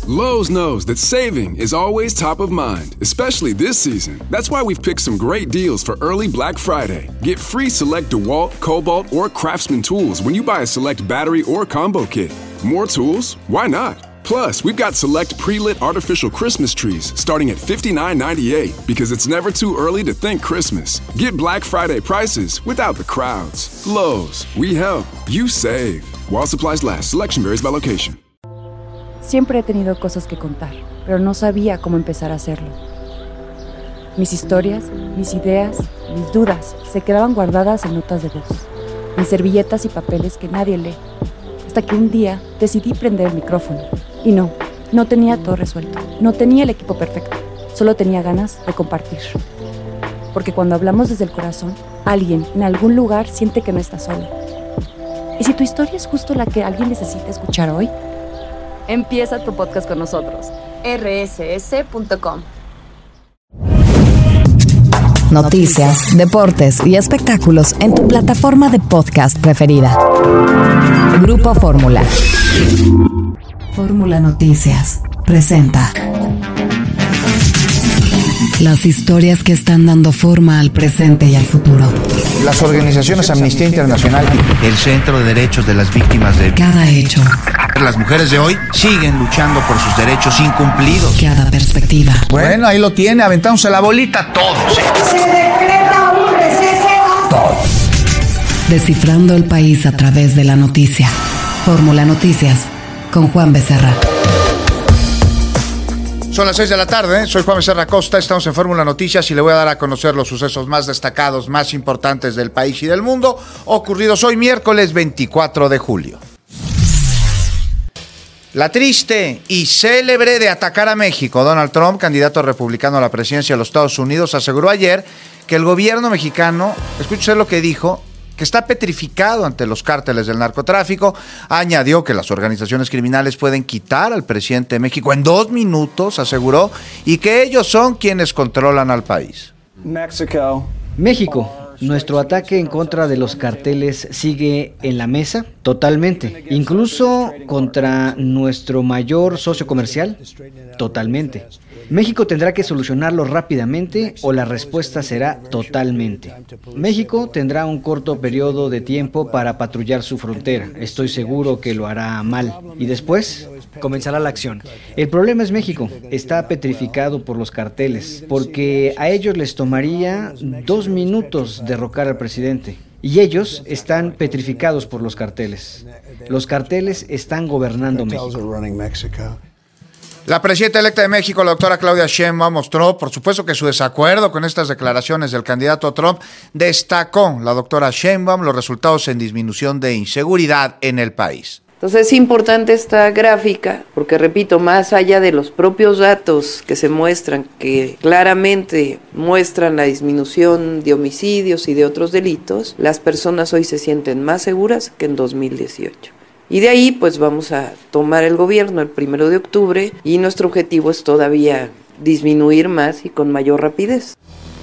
Lowe's knows that saving is always top of mind, especially this season. That's why we've picked some great deals for early Black Friday. Get free select DeWalt, Cobalt, or Craftsman tools when you buy a select battery or combo kit. More tools? Why not? Plus, we've got select pre-lit artificial Christmas trees starting at $59.98 because it's never too early to think Christmas. Get Black Friday prices without the crowds. Lowe's, we help, you save. While supplies last, selection varies by location. Siempre he tenido cosas que contar, pero no sabía cómo empezar a hacerlo. Mis historias, mis ideas, mis dudas se quedaban guardadas en notas de voz, en servilletas y papeles que nadie lee. Hasta que un día decidí prender el micrófono. Y no tenía todo resuelto. No tenía el equipo perfecto. Solo tenía ganas de compartir. Porque cuando hablamos desde el corazón, alguien en algún lugar siente que no está solo. ¿Y si tu historia es justo la que alguien necesita escuchar hoy? Empieza tu podcast con nosotros. rss.com. Noticias, deportes y espectáculos en tu plataforma de podcast preferida. Grupo Fórmula. Fórmula Noticias presenta las historias que están dando forma al presente y al futuro. Las organizaciones Amnistía Internacional, el Centro de Derechos de las Víctimas de cada hecho. Las mujeres de hoy siguen luchando por sus derechos incumplidos. Cada perspectiva. Bueno, ahí lo tiene, aventándose la bolita todos. Se decreta un receso. Todos. Descifrando el país a través de la noticia. Fórmula Noticias con Juan Becerra. Son las 6 de la tarde, soy Juan Becerra Costa, estamos en Fórmula Noticias y le voy a dar a conocer los sucesos más destacados, más importantes del país y del mundo, ocurridos hoy miércoles 24 de julio. La triste y célebre de atacar a México, Donald Trump, candidato republicano a la presidencia de los Estados Unidos, aseguró ayer que el gobierno mexicano, escuche lo que dijo, que está petrificado ante los cárteles del narcotráfico. Añadió que las organizaciones criminales pueden quitar al presidente de México en 2 minutos, aseguró, y que ellos son quienes controlan al país. México, nuestro ataque en contra de los carteles sigue en la mesa totalmente, incluso contra nuestro mayor socio comercial, totalmente. México tendrá que solucionarlo rápidamente o la respuesta será totalmente. México tendrá un corto periodo de tiempo para patrullar su frontera. Estoy seguro que lo hará mal. Y después comenzará la acción. El problema es México. Está petrificado por los carteles, porque a ellos les tomaría 2 minutos derrocar al presidente. Y ellos están petrificados por los carteles. Los carteles están gobernando México. La presidenta electa de México, la doctora Claudia Sheinbaum, mostró, por supuesto, que su desacuerdo con estas declaraciones del candidato Trump. Destacó la doctora Sheinbaum los resultados en disminución de inseguridad en el país. Entonces es importante esta gráfica porque, repito, más allá de los propios datos que se muestran, que claramente muestran la disminución de homicidios y de otros delitos, las personas hoy se sienten más seguras que en 2018. Y de ahí pues vamos a tomar el gobierno el 1 de octubre y nuestro objetivo es todavía disminuir más y con mayor rapidez.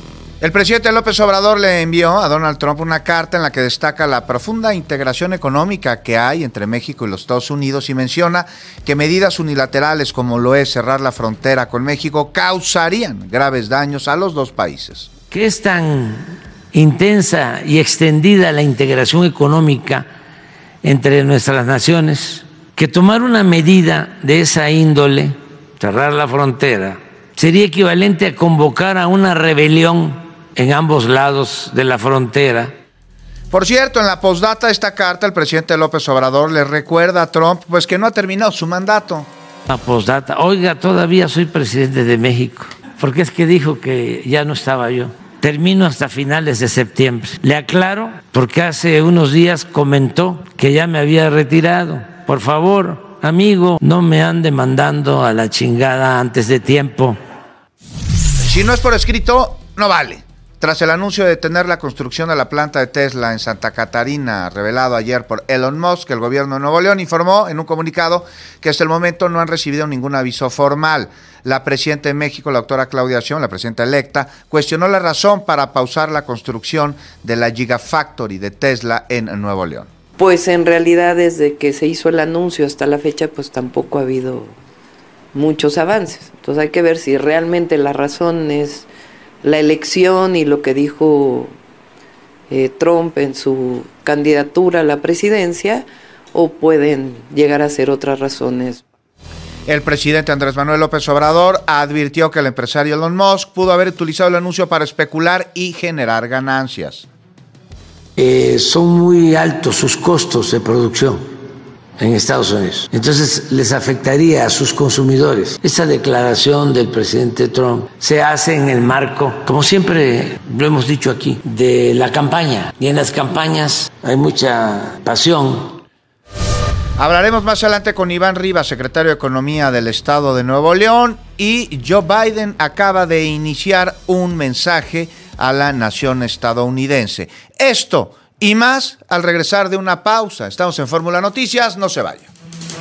El presidente López Obrador le envió a Donald Trump una carta en la que destaca la profunda integración económica que hay entre México y los Estados Unidos y menciona que medidas unilaterales como lo es cerrar la frontera con México causarían graves daños a los dos países. Que es tan intensa y extendida la integración económica entre nuestras naciones, que tomar una medida de esa índole, cerrar la frontera, sería equivalente a convocar a una rebelión en ambos lados de la frontera. Por cierto, en la postdata de esta carta, el presidente López Obrador le recuerda a Trump pues que no ha terminado su mandato. La postdata, oiga, todavía soy presidente de México, porque es que dijo que ya no estaba yo. Termino hasta finales de septiembre. Le aclaro, porque hace unos días comentó que ya me había retirado. Por favor, amigo, no me ande mandando a la chingada antes de tiempo. Si no es por escrito, no vale. Tras el anuncio de detener la construcción de la planta de Tesla en Santa Catarina, revelado ayer por Elon Musk, el gobierno de Nuevo León informó en un comunicado que hasta el momento no han recibido ningún aviso formal. La presidenta de México, la doctora Claudia Sheinbaum, la presidenta electa, cuestionó la razón para pausar la construcción de la Gigafactory de Tesla en Nuevo León. Pues en realidad desde que se hizo el anuncio hasta la fecha pues tampoco ha habido muchos avances. Entonces hay que ver si realmente la razón es la elección y lo que dijo Trump en su candidatura a la presidencia, o pueden llegar a ser otras razones. El presidente Andrés Manuel López Obrador advirtió que el empresario Elon Musk pudo haber utilizado el anuncio para especular y generar ganancias. Son muy altos sus costos de producción en Estados Unidos. Entonces les afectaría a sus consumidores. Esta declaración del presidente Trump se hace en el marco, como siempre lo hemos dicho aquí, de la campaña. Y en las campañas hay mucha pasión. Hablaremos más adelante con Iván Rivas, secretario de Economía del Estado de Nuevo León, y Joe Biden acaba de iniciar un mensaje a la nación estadounidense. Esto y más al regresar de una pausa. Estamos en Fórmula Noticias, no se vaya.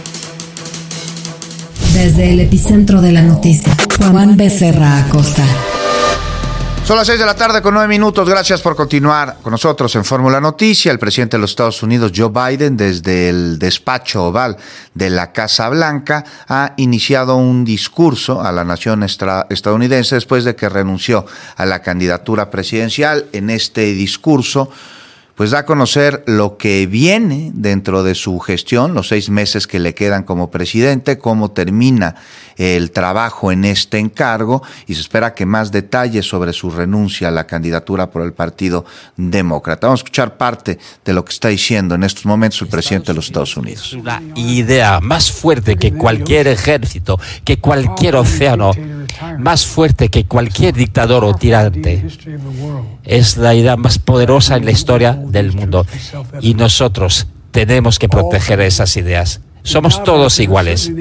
Desde el epicentro de la noticia, Juan Becerra Acosta. Son las 6:09 p.m. Gracias por continuar con nosotros en Fórmula Noticia. El presidente de los Estados Unidos, Joe Biden, desde el despacho oval de la Casa Blanca, ha iniciado un discurso a la nación estadounidense después de que renunció a la candidatura presidencial. En este discurso, pues da a conocer lo que viene dentro de su gestión, los 6 meses que le quedan como presidente, cómo termina el trabajo en este encargo, y se espera que más detalles sobre su renuncia a la candidatura por el Partido Demócrata. Vamos a escuchar parte de lo que está diciendo en estos momentos el presidente de los Estados Unidos. Una idea más fuerte que cualquier ejército, que cualquier océano, más fuerte que cualquier dictador o tirante. Es la idea más poderosa en la historia del mundo, y nosotros tenemos que proteger esas ideas. Somos todos iguales.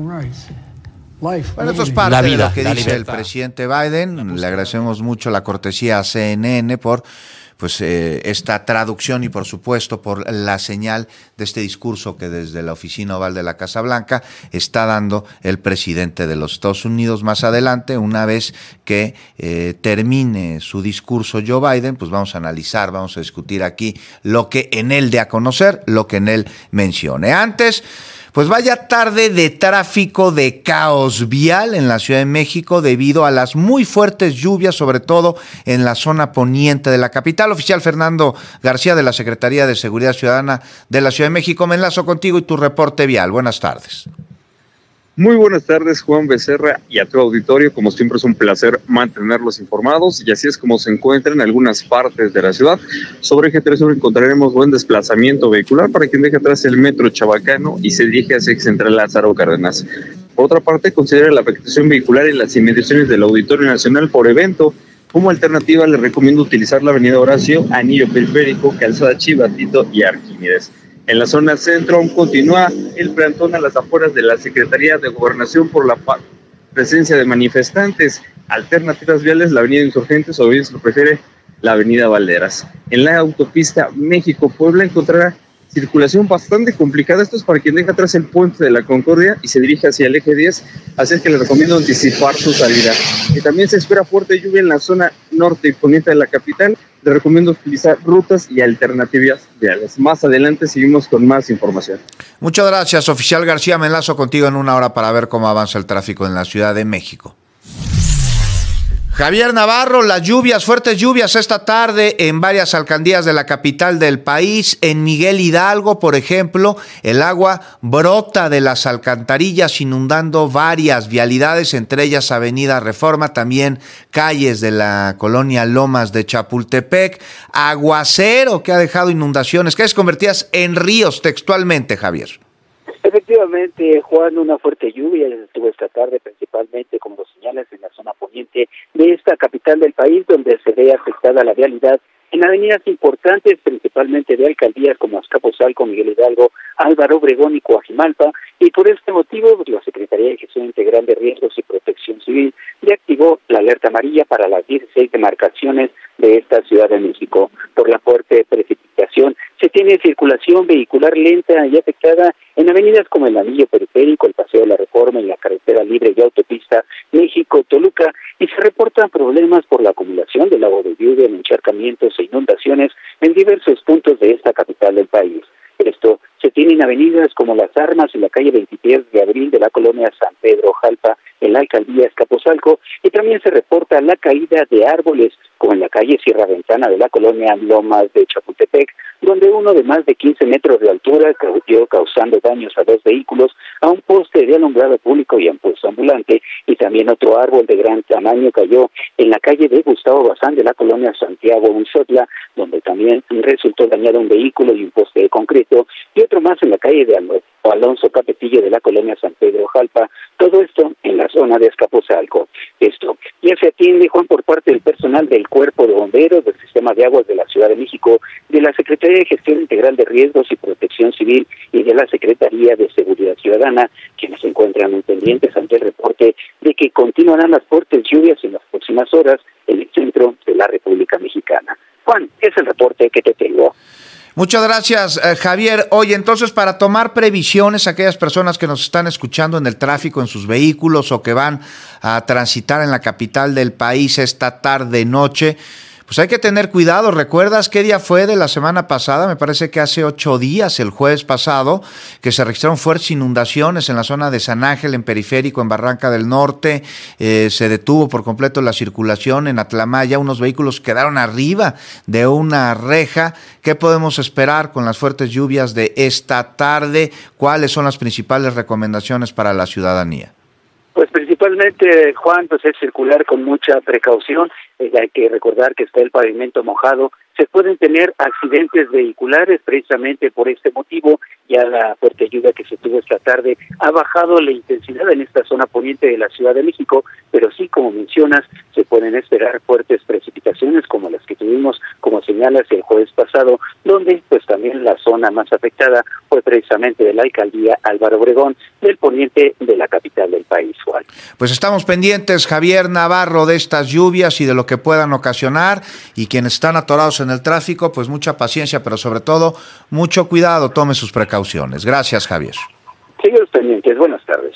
Bueno, esto es parte de lo que dice el presidente Biden. Le agradecemos mucho la cortesía a CNN por esta traducción y, por supuesto, por la señal de este discurso que desde la oficina oval de la Casa Blanca está dando el presidente de los Estados Unidos. Más adelante, una vez que termine su discurso Joe Biden, pues vamos a analizar, vamos a discutir aquí lo que en él dé a conocer, lo que en él mencione. Antes, pues vaya tarde de tráfico, de caos vial en la Ciudad de México debido a las muy fuertes lluvias, sobre todo en la zona poniente de la capital. Oficial Fernando García, de la Secretaría de Seguridad Ciudadana de la Ciudad de México, me enlazo contigo y tu reporte vial. Buenas tardes. Muy buenas tardes, Juan Becerra, y a tu auditorio. Como siempre, es un placer mantenerlos informados, y así es como se encuentran algunas partes de la ciudad. Sobre Eje 3 Sur encontraremos buen desplazamiento vehicular para quien deje atrás el metro Chabacano y se dirige hacia Central Lázaro Cárdenas. Por otra parte, considera la afectación vehicular en las inmediaciones del Auditorio Nacional por evento. Como alternativa, le recomiendo utilizar la avenida Horacio, Anillo Periférico, Calzada Chivatito y Arquímedes. En la zona centro aún continúa el plantón a las afueras de la Secretaría de Gobernación por la presencia de manifestantes. Alternativas viales, la avenida Insurgentes, o bien, si lo prefiere, la avenida Valderas. En la autopista México-Puebla encontrará circulación bastante complicada. Esto es para quien deja atrás el puente de la Concordia y se dirige hacia el eje 10, así es que le recomiendo anticipar su salida. Y también se espera fuerte lluvia en la zona norte y poniente de la capital. Le recomiendo utilizar rutas y alternativas viales. Más adelante seguimos con más información. Muchas gracias, oficial García. Me enlazo contigo en una hora para ver cómo avanza el tráfico en la Ciudad de México. Javier Navarro, las lluvias, fuertes lluvias esta tarde en varias alcaldías de la capital del país. En Miguel Hidalgo, por ejemplo, el agua brota de las alcantarillas inundando varias vialidades, entre ellas Avenida Reforma, también calles de la colonia Lomas de Chapultepec. Aguacero que ha dejado inundaciones, calles convertidas en ríos textualmente, Javier. Efectivamente, Juan, una fuerte lluvia estuvo esta tarde, principalmente, como lo señalas, en la zona poniente de esta capital del país, donde se ve afectada la vialidad en avenidas importantes, principalmente de alcaldías como Azcapotzalco, Miguel Hidalgo, Álvaro Obregón y Coajimalpa, y por este motivo la Secretaría de Gestión Integral de Riesgos y Protección Civil ya activó la alerta amarilla para las 16 demarcaciones de esta Ciudad de México. Por la fuerte precipitación se tiene circulación vehicular lenta y afectada en avenidas como el Anillo Periférico, el Paseo de la Reforma y la Carretera Libre y Autopista México-Toluca, y se reportan problemas por la acumulación del agua de lluvia en encharcamientos e inundaciones en diversos puntos de esta capital del país. Esto se tiene en avenidas como Las Armas y la calle 23 de Abril, de la colonia San Pedro Jalpa, en la alcaldía Azcapotzalco, y también se reporta la caída de árboles, como en la calle Sierra Ventana de la colonia Lomas de Chapultepec, donde uno de más de 15 metros de altura cayó causando daños a 2 vehículos, a un poste de alumbrado público y a un puesto ambulante, y también otro árbol de gran tamaño cayó en la calle de Gustavo Bazán de la colonia Santiago Unzotla, donde también resultó dañado un vehículo y un poste de concreto, y otro más en la calle de Alonso Capetillo de la colonia San Pedro Jalpa, todo esto en la zona de Azcapotzalco. Esto ya se atiende, Juan, por parte del personal del Cuerpo de Bomberos, del Sistema de Aguas de la Ciudad de México, de la Secretaría de Gestión Integral de Riesgos y Protección Civil y de la Secretaría de Seguridad Ciudadana, quienes se encuentran muy pendientes ante el reporte de que continuarán las fuertes lluvias en las próximas horas en el centro de la República Mexicana. Juan, es el reporte que te tengo. Muchas gracias, Javier. Oye, entonces, para tomar previsiones, aquellas personas que nos están escuchando en el tráfico, en sus vehículos o que van a transitar en la capital del país esta tarde-noche, pues hay que tener cuidado. ¿Recuerdas qué día fue de la semana pasada? Me parece que hace 8 días, el jueves pasado, que se registraron fuertes inundaciones en la zona de San Ángel, en Periférico, en Barranca del Norte. Se detuvo por completo la circulación en Atlamaya. Unos vehículos quedaron arriba de una reja. ¿Qué podemos esperar con las fuertes lluvias de esta tarde? ¿Cuáles son las principales recomendaciones para la ciudadanía? Pues principalmente, Juan, pues es circular con mucha precaución. Hay que recordar que está el pavimento mojado. Se pueden tener accidentes vehiculares precisamente por este motivo. Ya la fuerte lluvia que se tuvo esta tarde ha bajado la intensidad en esta zona poniente de la Ciudad de México, pero sí, como mencionas, se pueden esperar fuertes precipitaciones como las que tuvimos, como señalas, el jueves pasado, donde pues también la zona más afectada fue precisamente de la alcaldía Álvaro Obregón, del poniente de la capital del país, Juan. Pues estamos pendientes, Javier Navarro, de estas lluvias y de lo que puedan ocasionar, y quienes están atorados en el tráfico, pues mucha paciencia, pero sobre todo mucho cuidado, tome sus precauciones. Gracias, Javier. Seguimos pendientes, buenas tardes.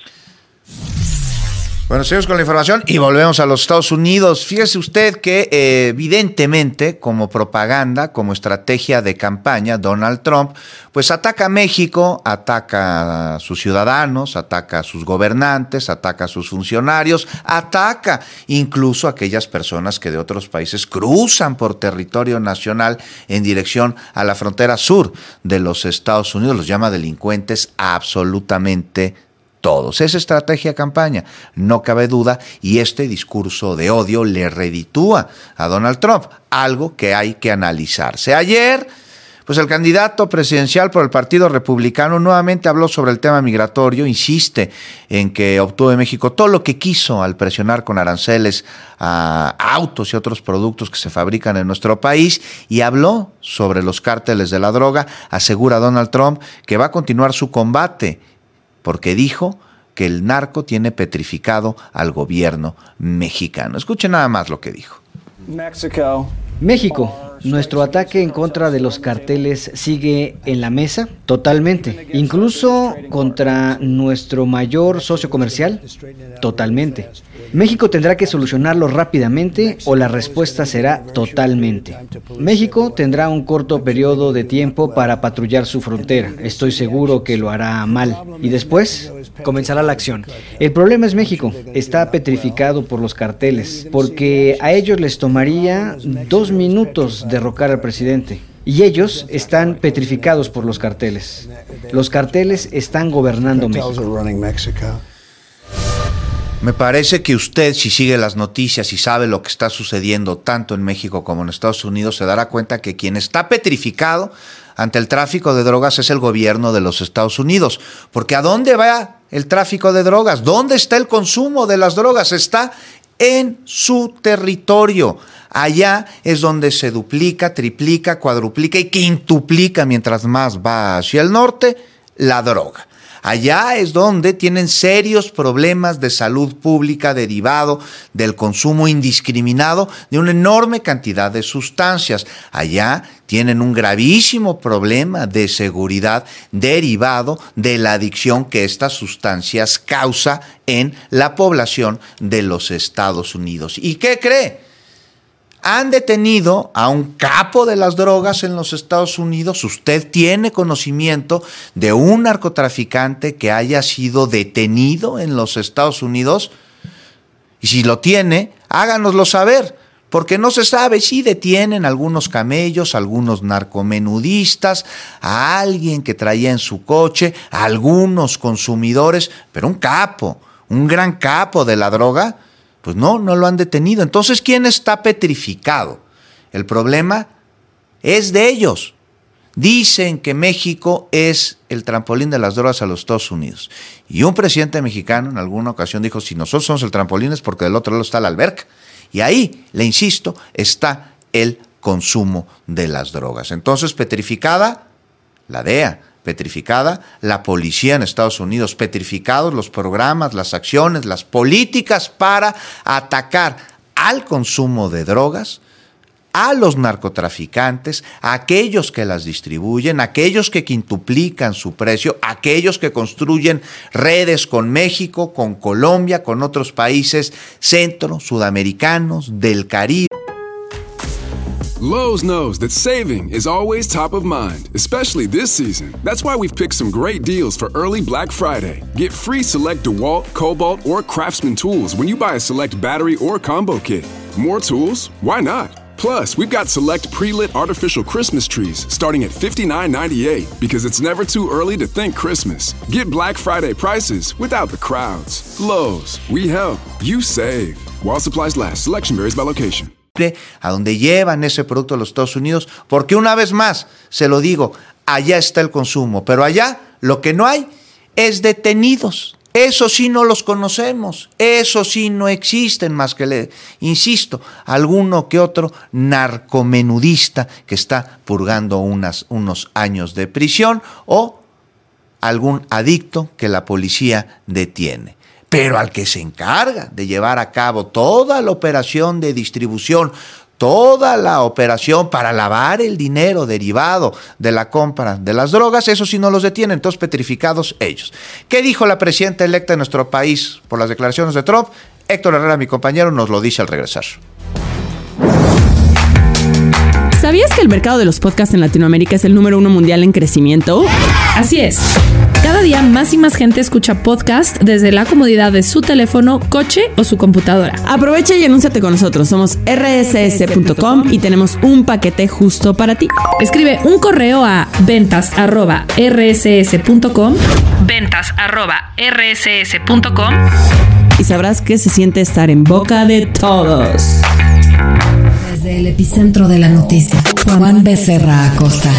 Bueno, seguimos con la información y volvemos a los Estados Unidos. Fíjese usted que evidentemente, como propaganda, como estrategia de campaña, Donald Trump pues ataca a México, ataca a sus ciudadanos, ataca a sus gobernantes, ataca a sus funcionarios, ataca incluso a aquellas personas que de otros países cruzan por territorio nacional en dirección a la frontera sur de los Estados Unidos. Los llama delincuentes absolutamente todos. Es estrategia de campaña, no cabe duda, y este discurso de odio le reditúa a Donald Trump, algo que hay que analizarse. Ayer, pues el candidato presidencial por el Partido Republicano nuevamente habló sobre el tema migratorio, insiste en que obtuvo de México todo lo que quiso al presionar con aranceles a autos y otros productos que se fabrican en nuestro país, y habló sobre los cárteles de la droga. Asegura Donald Trump que va a continuar su combate, porque dijo que el narco tiene petrificado al gobierno mexicano. Escuchen nada más lo que dijo. México, nuestro ataque en contra de los carteles sigue en la mesa, totalmente. Incluso contra nuestro mayor socio comercial, totalmente. México tendrá que solucionarlo rápidamente o la respuesta será totalmente. México tendrá un corto periodo de tiempo para patrullar su frontera. Estoy seguro que lo hará mal. Y después comenzará la acción. El problema es México. Está petrificado por los carteles, porque a ellos les tomaría 2 minutos derrocar al presidente. Y ellos están petrificados por los carteles. Los carteles están gobernando México. Me parece que usted, si sigue las noticias y sabe lo que está sucediendo tanto en México como en Estados Unidos, se dará cuenta que quien está petrificado ante el tráfico de drogas es el gobierno de los Estados Unidos. Porque ¿a dónde va el tráfico de drogas? ¿Dónde está el consumo de las drogas? Está en su territorio. Allá es donde se duplica, triplica, cuadruplica y quintuplica, mientras más va hacia el norte, la droga. Allá es donde tienen serios problemas de salud pública derivado del consumo indiscriminado de una enorme cantidad de sustancias. Allá tienen un gravísimo problema de seguridad derivado de la adicción que estas sustancias causa en la población de los Estados Unidos. ¿Y qué cree? Han detenido a un capo de las drogas en los Estados Unidos. ¿Usted tiene conocimiento de un narcotraficante que haya sido detenido en los Estados Unidos? Y si lo tiene, háganoslo saber, porque no se sabe si detienen algunos camellos, algunos narcomenudistas, a alguien que traía en su coche, a algunos consumidores, pero un capo, un gran capo de la droga, pues no lo han detenido. Entonces, ¿quién está petrificado? El problema es de ellos. Dicen que México es el trampolín de las drogas a los Estados Unidos. Y un presidente mexicano en alguna ocasión dijo, si nosotros somos el trampolín es porque del otro lado está la alberca. Y ahí, le insisto, está el consumo de las drogas. Entonces, petrificada la DEA, petrificada la policía en Estados Unidos, petrificados los programas, las acciones, las políticas para atacar al consumo de drogas, a los narcotraficantes, a aquellos que las distribuyen, a aquellos que quintuplican su precio, a aquellos que construyen redes con México, con Colombia, con otros países centro, sudamericanos, del Caribe. Lowe's knows that saving is always top of mind, especially this season. That's why we've picked some great deals for early Black Friday. Get free select DeWalt, Cobalt, or Craftsman tools when you buy a select battery or combo kit. More tools? Why not? Plus, we've got select pre-lit artificial Christmas trees starting at $59.98 because it's never too early to think Christmas. Get Black Friday prices without the crowds. Lowe's, we help, you save. While supplies last, selection varies by location. A donde llevan ese producto a los Estados Unidos, porque una vez más, se lo digo, allá está el consumo, pero allá lo que no hay es detenidos. Eso sí no los conocemos, eso sí no existen más que, insisto, alguno que otro narcomenudista que está purgando unos años de prisión o algún adicto que la policía detiene. Pero al que se encarga de llevar a cabo toda la operación de distribución, toda la operación para lavar el dinero derivado de la compra de las drogas, eso sí no los detienen, entonces petrificados ellos. ¿Qué dijo la presidenta electa de nuestro país por las declaraciones de Trump? Héctor Herrera, mi compañero, nos lo dice al regresar. ¿Sabías que el mercado de los podcasts en Latinoamérica es el número 1 mundial en crecimiento? Así es. Cada día más y más gente escucha podcast desde la comodidad de su teléfono, coche o su computadora. Aprovecha y anúnciate con nosotros. Somos rss.com y tenemos un paquete justo para ti. Escribe un correo a ventas@rss.com y sabrás que se siente estar en boca de todos. Desde el epicentro de la noticia, Juan Becerra Acosta.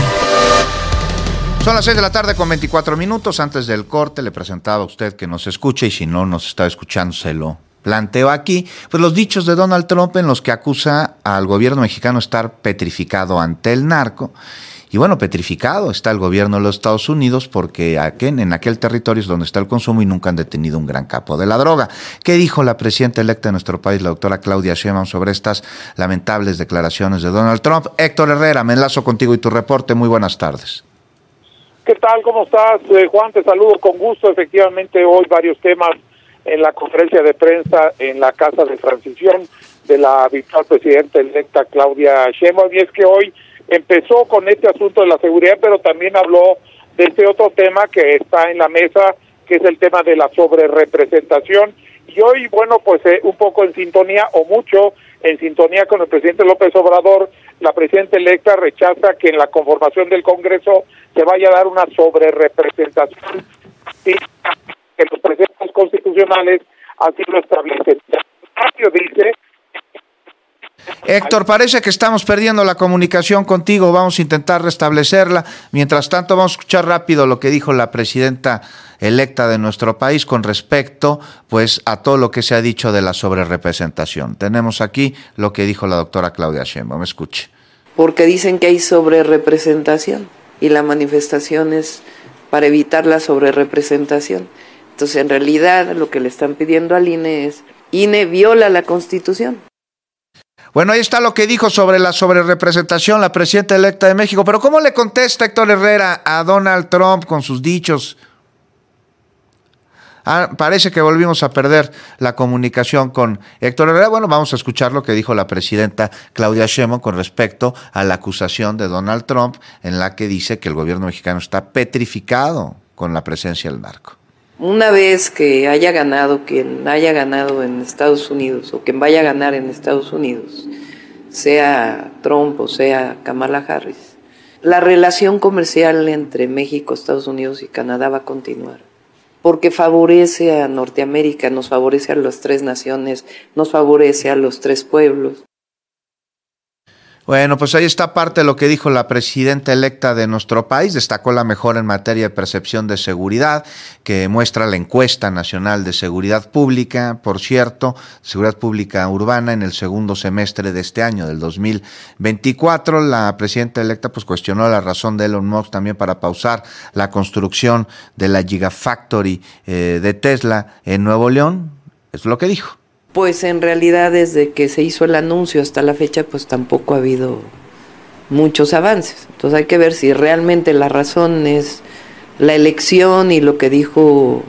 Son las 6 de la tarde con 24 minutos. Antes del corte le presentaba a usted que nos escuche y si no nos está escuchando se lo planteo aquí. Pues los dichos de Donald Trump en los que acusa al gobierno mexicano de estar petrificado ante el narco. Y bueno, petrificado está el gobierno de los Estados Unidos porque en aquel territorio es donde está el consumo y nunca han detenido un gran capo de la droga. ¿Qué dijo la presidenta electa de nuestro país, la doctora Claudia Sheinbaum, sobre estas lamentables declaraciones de Donald Trump? Héctor Herrera, me enlazo contigo y tu reporte. Muy buenas tardes. ¿Qué tal? ¿Cómo estás, Juan? Te saludo con gusto. Efectivamente, hoy varios temas en la conferencia de prensa en la Casa de Transición de la virtual presidenta electa Claudia Sheinbaum. Y es que hoy empezó con este asunto de la seguridad, pero también habló de este otro tema que está en la mesa, que es el tema de la sobrerepresentación. Y hoy, bueno, pues un poco en sintonía, o mucho en sintonía con el presidente López Obrador, la presidenta electa rechaza que en la conformación del Congreso se vaya a dar una sobrerepresentación, sí, que los preceptos constitucionales así lo establecen. Dice... Héctor, parece que estamos perdiendo la comunicación contigo, vamos a intentar restablecerla. Mientras tanto, vamos a escuchar rápido lo que dijo la presidenta electa de nuestro país con respecto pues a todo lo que se ha dicho de la sobrerepresentación. Tenemos aquí lo que dijo la doctora Claudia Sheinbaum, escuche. Porque dicen que hay sobrerepresentación y la manifestación es para evitar la sobrerepresentación. Entonces, en realidad, lo que le están pidiendo al INE es, INE viola la Constitución. Bueno, ahí está lo que dijo sobre la sobrerepresentación la presidenta electa de México. Pero ¿cómo le contesta Héctor Herrera a Donald Trump con sus dichos? Parece que volvimos a perder la comunicación con Héctor Herrera. Bueno, vamos a escuchar lo que dijo la presidenta Claudia Sheinbaum con respecto a la acusación de Donald Trump, en la que dice que el gobierno mexicano está petrificado con la presencia del narco. Una vez que haya ganado quien haya ganado en Estados Unidos o quien vaya a ganar en Estados Unidos, sea Trump o sea Kamala Harris, la relación comercial entre México, Estados Unidos y Canadá va a continuar, porque favorece a Norteamérica, nos favorece a las 3 naciones, nos favorece a los 3 pueblos. Bueno, pues ahí está parte de lo que dijo la presidenta electa de nuestro país. Destacó la mejora en materia de percepción de seguridad, que muestra la encuesta nacional de seguridad pública, por cierto, seguridad pública urbana en el segundo semestre de este año, del 2024. La presidenta electa pues cuestionó la razón de Elon Musk también para pausar la construcción de la Gigafactory de Tesla en Nuevo León. Es lo que dijo. Pues en realidad desde que se hizo el anuncio hasta la fecha pues tampoco ha habido muchos avances. Entonces hay que ver si realmente la razón es la elección y lo que dijo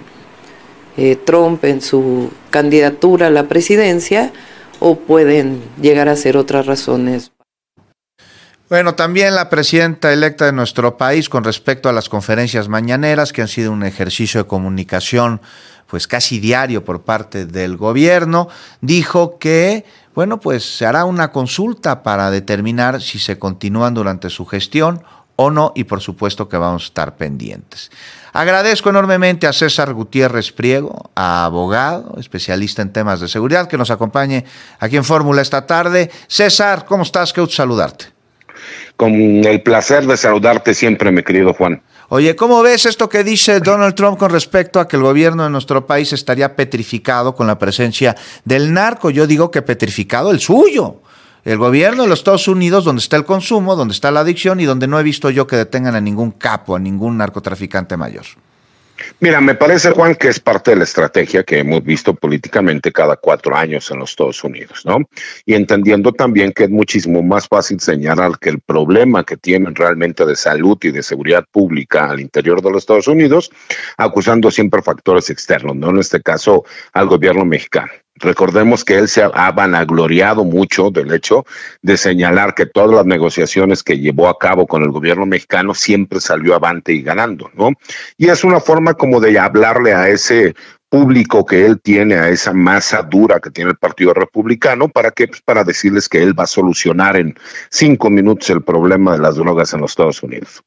Trump en su candidatura a la presidencia, o pueden llegar a ser otras razones. Bueno, también la presidenta electa de nuestro país con respecto a las conferencias mañaneras, que han sido un ejercicio de comunicación pues casi diario por parte del gobierno, dijo que, bueno, pues se hará una consulta para determinar si se continúan durante su gestión o no, y por supuesto que vamos a estar pendientes. Agradezco enormemente a César Gutiérrez Priego, abogado, especialista en temas de seguridad, que nos acompañe aquí en Fórmula esta tarde. César, ¿cómo estás? Qué gusto saludarte. Con el placer de saludarte siempre, mi querido Juan. Oye, ¿cómo ves esto que dice Donald Trump con respecto a que el gobierno de nuestro país estaría petrificado con la presencia del narco? Yo digo que petrificado el suyo. El gobierno de los Estados Unidos, donde está el consumo, donde está la adicción y donde no he visto yo que detengan a ningún capo, a ningún narcotraficante mayor. Mira, me parece, Juan, que es parte de la estrategia que hemos visto políticamente cada 4 años en los Estados Unidos, ¿no? Y entendiendo también que es muchísimo más fácil señalar que el problema que tienen realmente de salud y de seguridad pública al interior de los Estados Unidos, acusando siempre factores externos, ¿no? En este caso, al gobierno mexicano. Recordemos que él se ha vanagloriado mucho del hecho de señalar que todas las negociaciones que llevó a cabo con el gobierno mexicano siempre salió avante y ganando, ¿no? Y es una forma como de hablarle a ese público que él tiene, a esa masa dura que tiene el Partido Republicano, ¿para qué? Pues para decirles que él va a solucionar en 5 minutos el problema de las drogas en los Estados Unidos.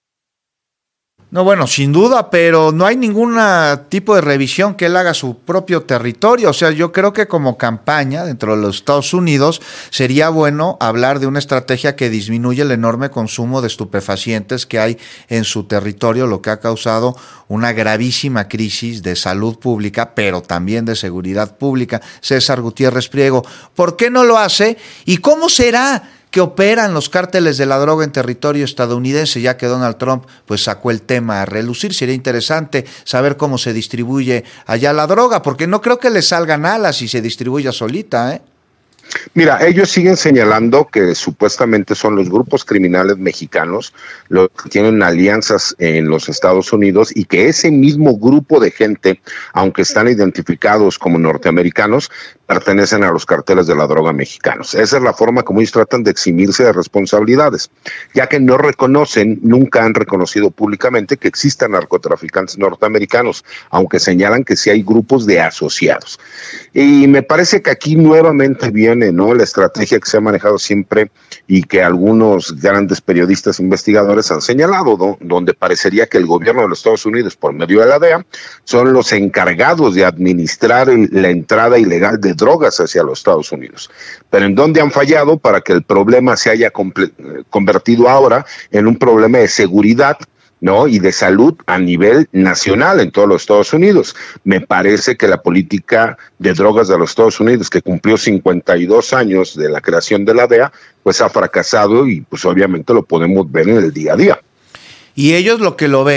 No, bueno, sin duda, pero no hay ningún tipo de revisión que él haga su propio territorio. O sea, yo creo que como campaña dentro de los Estados Unidos sería bueno hablar de una estrategia que disminuye el enorme consumo de estupefacientes que hay en su territorio, lo que ha causado una gravísima crisis de salud pública, pero también de seguridad pública. César Gutiérrez Priego, ¿por qué no lo hace? ¿Y cómo será que operan los cárteles de la droga en territorio estadounidense, ya que Donald Trump pues sacó el tema a relucir? Sería interesante saber cómo se distribuye allá la droga, porque no creo que le salgan alas si se distribuya solita, ¿eh? Mira, ellos siguen señalando que supuestamente son los grupos criminales mexicanos los que tienen alianzas en los Estados Unidos y que ese mismo grupo de gente, aunque están identificados como norteamericanos, pertenecen a los carteles de la droga mexicanos. Esa es la forma como ellos tratan de eximirse de responsabilidades, ya que no reconocen, nunca han reconocido públicamente que existan narcotraficantes norteamericanos, aunque señalan que sí hay grupos de asociados. Y me parece que aquí nuevamente viene, ¿no?, la estrategia que se ha manejado siempre y que algunos grandes periodistas investigadores han señalado, donde parecería que el gobierno de los Estados Unidos, por medio de la DEA, son los encargados de administrar la entrada ilegal de drogas hacia los Estados Unidos. Pero ¿en dónde han fallado para que el problema se haya convertido ahora en un problema de seguridad, ¿no?, y de salud a nivel nacional en todos los Estados Unidos? Me parece que la política de drogas de los Estados Unidos, que cumplió 52 años de la creación de la DEA, pues ha fracasado y pues obviamente lo podemos ver en el día a día. Y ellos lo que lo ven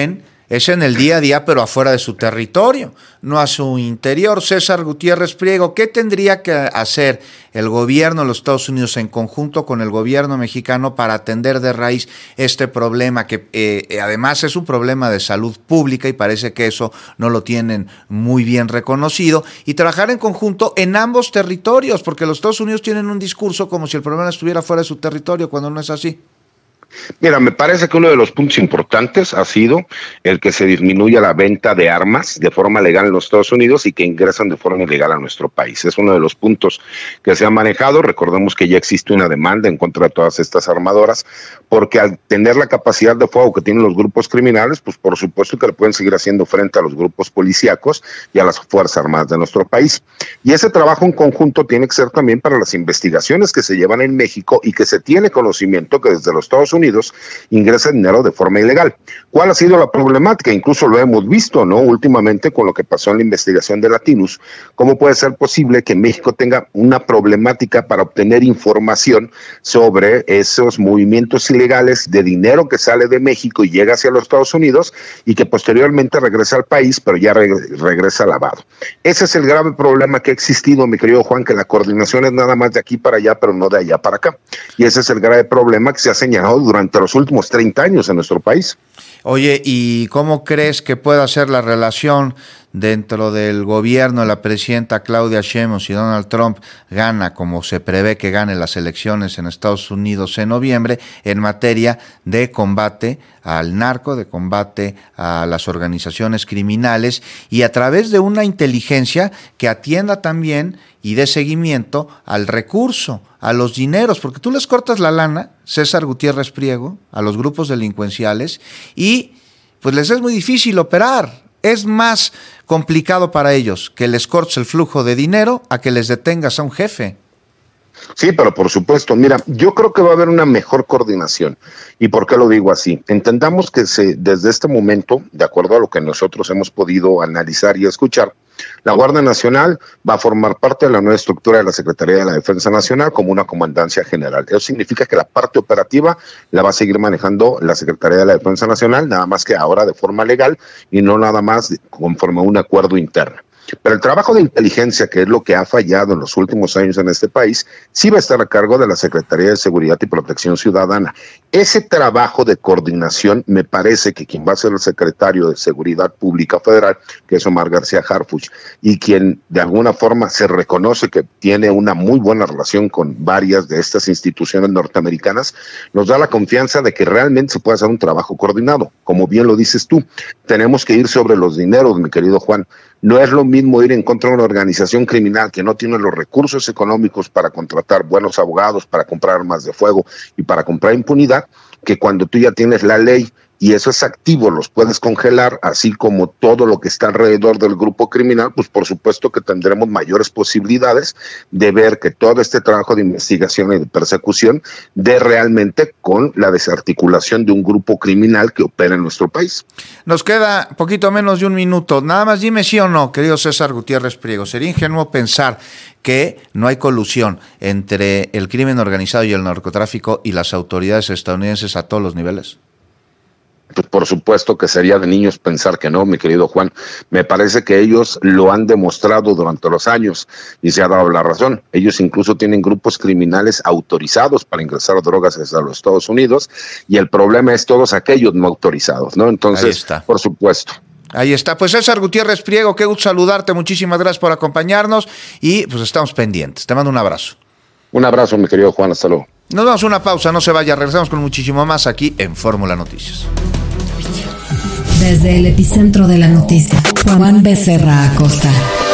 es en el día a día, pero afuera de su territorio, no a su interior. César Gutiérrez Priego, ¿qué tendría que hacer el gobierno de los Estados Unidos en conjunto con el gobierno mexicano para atender de raíz este problema, que además es un problema de salud pública y parece que eso no lo tienen muy bien reconocido, y trabajar en conjunto en ambos territorios, porque los Estados Unidos tienen un discurso como si el problema estuviera fuera de su territorio, cuando no es así? Mira, me parece que uno de los puntos importantes ha sido el que se disminuya la venta de armas de forma legal en los Estados Unidos y que ingresan de forma ilegal a nuestro país. Es uno de los puntos que se ha manejado. Recordemos que ya existe una demanda en contra de todas estas armadoras, porque al tener la capacidad de fuego que tienen los grupos criminales, pues por supuesto que le pueden seguir haciendo frente a los grupos policíacos y a las Fuerzas Armadas de nuestro país. Y ese trabajo en conjunto tiene que ser también para las investigaciones que se llevan en México y que se tiene conocimiento que desde los Estados Unidos ingresa dinero de forma ilegal. ¿Cuál ha sido la problemática? Incluso lo hemos visto, ¿no? Últimamente con lo que pasó en la investigación de Latinus. ¿Cómo puede ser posible que México tenga una problemática para obtener información sobre esos movimientos ilegales de dinero que sale de México y llega hacia los Estados Unidos y que posteriormente regresa al país, pero ya regresa lavado? Ese es el grave problema que ha existido, mi querido Juan, que la coordinación es nada más de aquí para allá, pero no de allá para acá. Y ese es el grave problema que se ha señalado durante los últimos 30 años en nuestro país. Oye, ¿y cómo crees que pueda ser la relación dentro del gobierno de la presidenta Claudia Sheinbaum si Donald Trump gana, como se prevé que gane las elecciones en Estados Unidos en noviembre, en materia de combate al narco, de combate a las organizaciones criminales, y a través de una inteligencia que atienda también y dé seguimiento al recurso, a los dineros, porque tú les cortas la lana, César Gutiérrez Priego, a los grupos delincuenciales, y pues les es muy difícil operar? Es más complicado para ellos que les cortes el flujo de dinero a que les detengas a un jefe. Sí, pero por supuesto, mira, yo creo que va a haber una mejor coordinación. ¿Y por qué lo digo así? Entendamos que desde este momento, de acuerdo a lo que nosotros hemos podido analizar y escuchar, la Guardia Nacional va a formar parte de la nueva estructura de la Secretaría de la Defensa Nacional como una comandancia general. Eso significa que la parte operativa la va a seguir manejando la Secretaría de la Defensa Nacional, nada más que ahora de forma legal y no nada más conforme a un acuerdo interno. Pero el trabajo de inteligencia, que es lo que ha fallado en los últimos años en este país, sí va a estar a cargo de la Secretaría de Seguridad y Protección Ciudadana. Ese trabajo de coordinación, me parece que quien va a ser el secretario de Seguridad Pública Federal, que es Omar García Harfuch, y quien de alguna forma se reconoce que tiene una muy buena relación con varias de estas instituciones norteamericanas, nos da la confianza de que realmente se puede hacer un trabajo coordinado. Como bien lo dices tú, tenemos que ir sobre los dineros, mi querido Juan. No es lo mismo ir en contra de una organización criminal que no tiene los recursos económicos para contratar buenos abogados, para comprar armas de fuego y para comprar impunidad, que cuando tú ya tienes la ley y esos activos los puedes congelar, así como todo lo que está alrededor del grupo criminal, pues por supuesto que tendremos mayores posibilidades de ver que todo este trabajo de investigación y de persecución dé realmente con la desarticulación de un grupo criminal que opera en nuestro país. Nos queda poquito menos de un minuto. Nada más dime sí o no, querido César Gutiérrez Priego. ¿Sería ingenuo pensar que no hay colusión entre el crimen organizado y el narcotráfico y las autoridades estadounidenses a todos los niveles? Pues por supuesto que sería de niños pensar que no, mi querido Juan. Me parece que ellos lo han demostrado durante los años y se ha dado la razón. Ellos incluso tienen grupos criminales autorizados para ingresar drogas hacia los Estados Unidos y el problema es todos aquellos no autorizados, ¿no? Entonces, por supuesto. Ahí está. Pues César Gutiérrez Priego, qué gusto saludarte. Muchísimas gracias por acompañarnos y pues estamos pendientes. Te mando un abrazo. Un abrazo, mi querido Juan. Hasta luego. Nos damos una pausa, no se vaya. Regresamos con muchísimo más aquí en Fórmula Noticias. Desde el epicentro de la noticia, Juan Becerra Acosta.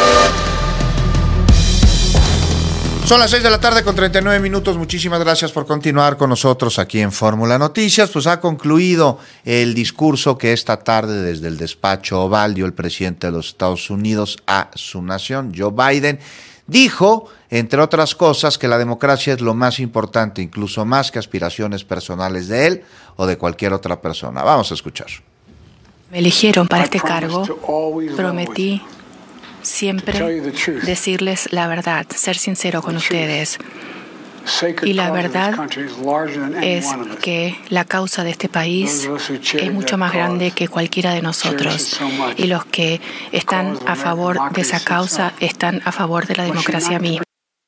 Son las 6:39 p.m. Muchísimas gracias por continuar con nosotros aquí en Fórmula Noticias. Pues ha concluido el discurso que esta tarde desde el despacho Oval dio el presidente de los Estados Unidos a su nación, Joe Biden. Dijo, entre otras cosas, que la democracia es lo más importante, incluso más que aspiraciones personales de él o de cualquier otra persona. Vamos a escuchar. Me eligieron para este cargo. Prometí siempre decirles la verdad, ser sincero con ustedes. Y la verdad es que la causa de este país es mucho más grande que cualquiera de nosotros. Y los que están a favor de esa causa están a favor de la democracia misma.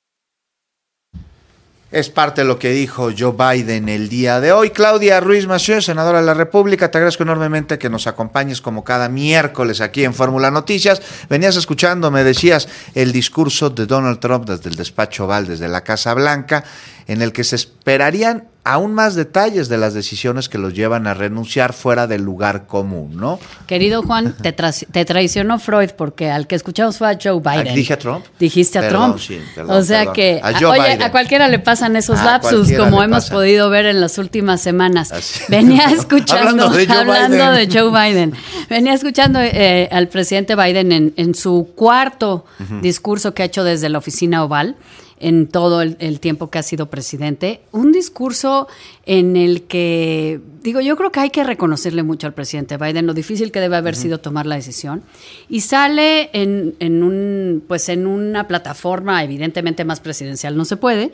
Es parte de lo que dijo Joe Biden el día de hoy. Claudia Ruiz Massieu, senadora de la República, te agradezco enormemente que nos acompañes como cada miércoles aquí en Fórmula Noticias. Venías escuchando, me decías, el discurso de Donald Trump desde el despacho Oval, desde la Casa Blanca, en el que se esperarían aún más detalles de las decisiones que los llevan a renunciar fuera del lugar común, ¿no? Querido Juan, te traicionó Freud porque al que escuchamos fue a Joe Biden. ¿Dije a Trump? Dijiste a Trump. Sí, perdón, o sea que, a cualquiera le pasan esos lapsus, como hemos podido ver en las últimas semanas. Así. Venía escuchando, hablando de Joe Biden, venía escuchando al presidente Biden en su cuarto discurso que ha hecho desde la oficina Oval, en todo el tiempo que ha sido presidente, un discurso en el que, yo creo que hay que reconocerle mucho al presidente Biden lo difícil que debe haber sido tomar la decisión, y sale en una plataforma evidentemente más presidencial, no se puede,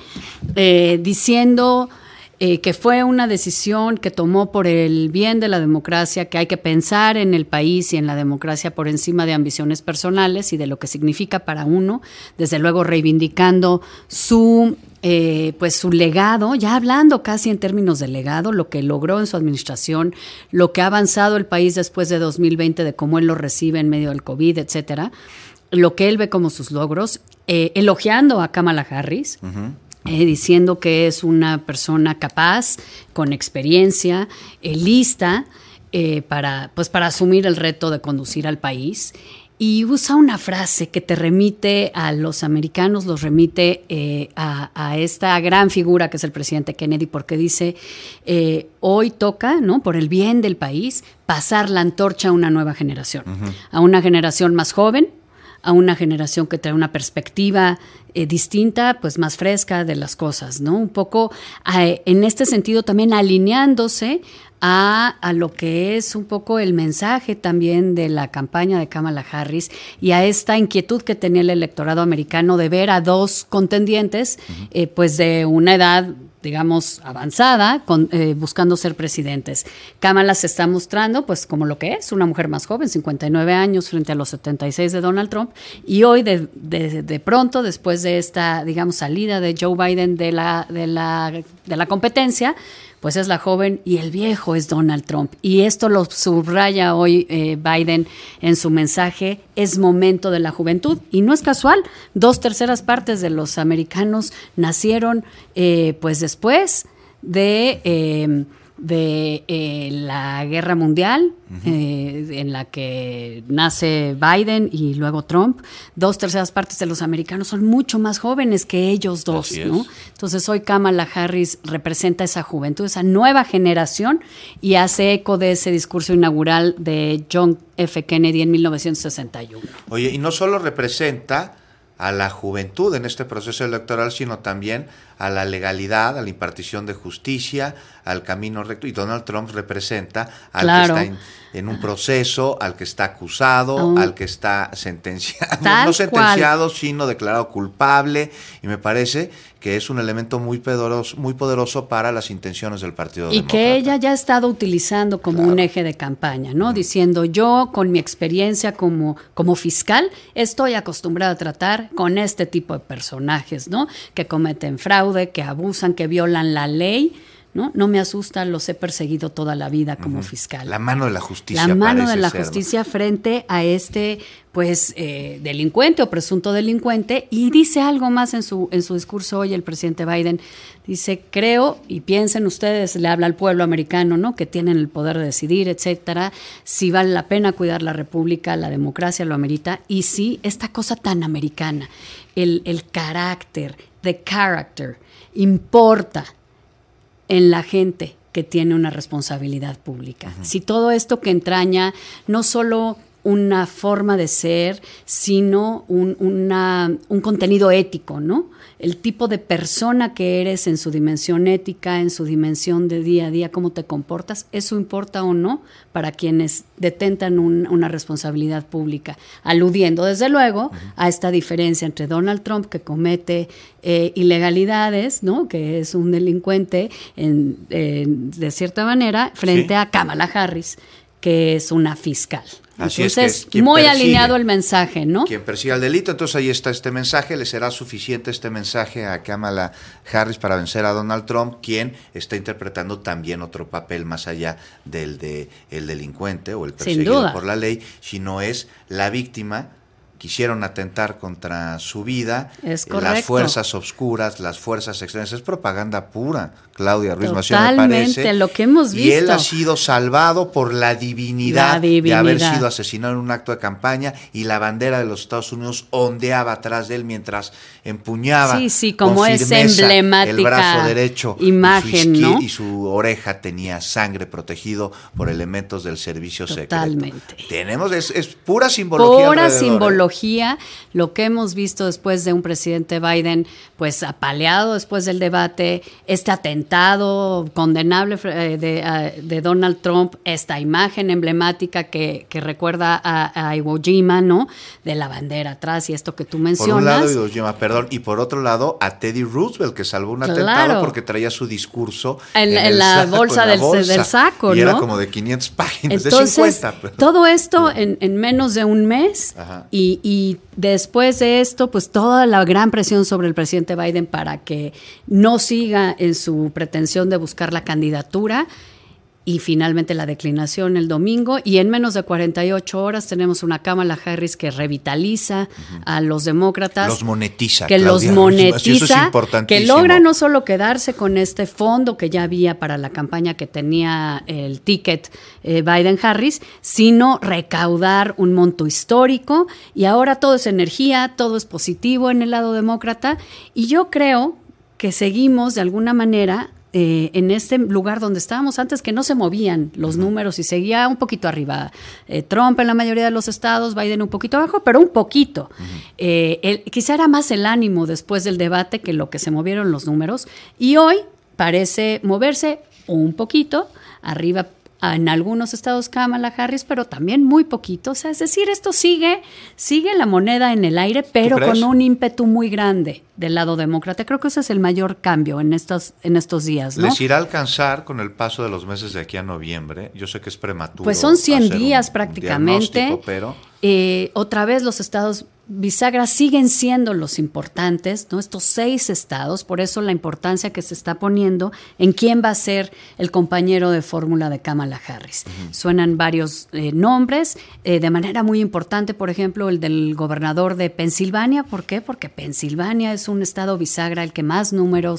diciendo que fue una decisión que tomó por el bien de la democracia, que hay que pensar en el país y en la democracia por encima de ambiciones personales y de lo que significa para uno, desde luego reivindicando su legado, ya hablando casi en términos de legado, lo que logró en su administración, lo que ha avanzado el país después de 2020, de cómo él lo recibe en medio del COVID, etcétera, lo que él ve como sus logros, elogiando a Kamala Harris, diciendo que es una persona capaz, con experiencia, lista para asumir el reto de conducir al país. Y usa una frase que te remite a los americanos, los remite a esta gran figura que es el presidente Kennedy, porque dice, hoy toca, ¿no?, por el bien del país, pasar la antorcha a una nueva generación, a una generación más joven, a una generación que trae una perspectiva distinta, pues más fresca de las cosas, ¿no? Un poco en este sentido también alineándose a lo que es un poco el mensaje también de la campaña de Kamala Harris y a esta inquietud que tenía el electorado americano de ver a dos contendientes, pues de una edad, digamos, avanzada, buscando ser presidentes. Kamala se está mostrando pues como lo que es, una mujer más joven, 59 años frente a los 76 de Donald Trump, y hoy de pronto, después de esta, digamos, salida de Joe Biden de la competencia, pues es la joven y el viejo es Donald Trump. Y esto lo subraya hoy Biden en su mensaje, es momento de la juventud. Y no es casual, 2/3 partes de los americanos nacieron pues después de la Guerra Mundial, en la que nace Biden y luego Trump. 2/3 partes de los americanos son mucho más jóvenes que ellos dos, ¿no? Entonces hoy Kamala Harris representa esa juventud, esa nueva generación, y hace eco de ese discurso inaugural de John F. Kennedy en 1961. Oye, y no solo representa a la juventud en este proceso electoral, sino también a la legalidad, a la impartición de justicia, al camino recto. Y Donald Trump representa al que está en un proceso, al que está acusado, al que está sentenciado, no sentenciado, sino declarado culpable. Y me parece que es un elemento muy poderoso para las intenciones del Partido Demócrata. Y que ella ya ha estado utilizando como un eje de campaña, ¿no? Diciendo, yo con mi experiencia como fiscal estoy acostumbrada a tratar con este tipo de personajes, ¿no? Que cometen fraude, que abusan, que violan la ley, ¿no? No me asusta, los he perseguido toda la vida como fiscal. La mano de la justicia. La mano de la justicia frente a este, pues, delincuente o presunto delincuente. Y dice algo más en su discurso hoy el presidente Biden. Dice, creo, y piensen ustedes, le habla al pueblo americano, ¿no?, que tienen el poder de decidir, etcétera, si vale la pena cuidar la república, la democracia lo amerita, y si esta cosa tan americana, el carácter, the character, importa en la gente que tiene una responsabilidad pública. Si todo esto que entraña no solo una forma de ser, sino un contenido ético, ¿no? El tipo de persona que eres en su dimensión ética, en su dimensión de día a día, cómo te comportas, ¿eso importa o no para quienes detentan una responsabilidad pública? Aludiendo, desde luego, a esta diferencia entre Donald Trump, que comete ilegalidades, ¿no? Que es un delincuente de cierta manera, frente a Kamala Harris, que es una fiscal. Así entonces, es que muy alineado el mensaje, ¿no? Quien persiga el delito, entonces ahí está este mensaje, le será suficiente este mensaje a Kamala Harris para vencer a Donald Trump, quien está interpretando también otro papel más allá del de el delincuente o el perseguido por la ley, sino es la víctima. Quisieron atentar contra su vida, es correcto. Las fuerzas obscuras, las fuerzas extremas, es propaganda pura, Claudia Ruiz Massieu, me parece. Lo que hemos visto. Y él ha sido salvado por la divinidad de haber sido asesinado en un acto de campaña, y la bandera de los Estados Unidos ondeaba atrás de él mientras empuñaba como con es firmeza emblemática el brazo derecho, imagen, y su oreja tenía sangre, protegido por elementos del servicio Totalmente. secreto. Tenemos, es pura simbología. Pura simbología. Lo que hemos visto después de un presidente Biden, pues apaleado después del debate, este atentado condenable de Donald Trump, esta imagen emblemática que recuerda a Iwo Jima, ¿no? De la bandera atrás y esto que tú mencionas. Por un lado Iwo Jima, perdón, y por otro lado a Teddy Roosevelt, que salvó un atentado porque traía su discurso en la bolsa del saco, ¿no? Y era como de 500 páginas, entonces, de 50. Pero... todo esto en menos de un mes. Ajá. Y después de esto, pues toda la gran presión sobre el presidente Biden para que no siga en su pretensión de buscar la candidatura, y finalmente la declinación el domingo, y en menos de 48 horas tenemos una Kamala Harris que revitaliza a los demócratas. Los monetiza. Que Claudia, los monetiza, eso es importantísimo. Que logra no solo quedarse con este fondo que ya había para la campaña que tenía el ticket Biden-Harris, sino recaudar un monto histórico, y ahora todo es energía, todo es positivo en el lado demócrata, y yo creo que seguimos de alguna manera en este lugar donde estábamos antes, que no se movían los números y seguía un poquito arriba. Trump en la mayoría de los estados, Biden un poquito abajo, pero un poquito. Quizá era más el ánimo después del debate que lo que se movieron los números, y hoy parece moverse un poquito arriba en algunos estados Kamala Harris, pero también muy poquito. O sea, es decir, esto sigue la moneda en el aire, pero con un ímpetu muy grande del lado demócrata. Creo que ese es el mayor cambio en estos días, ¿no? ¿Les irá a alcanzar con el paso de los meses de aquí a noviembre? Yo sé que es prematuro. Pues son 100 días prácticamente. Pero... otra vez los estados bisagra siguen siendo los importantes, ¿no? Estos 6 estados, por eso la importancia que se está poniendo en quién va a ser el compañero de fórmula de Kamala Harris. Suenan varios nombres, de manera muy importante, por ejemplo, el del gobernador de Pensilvania. ¿Por qué? Porque Pensilvania es un estado bisagra, el que más número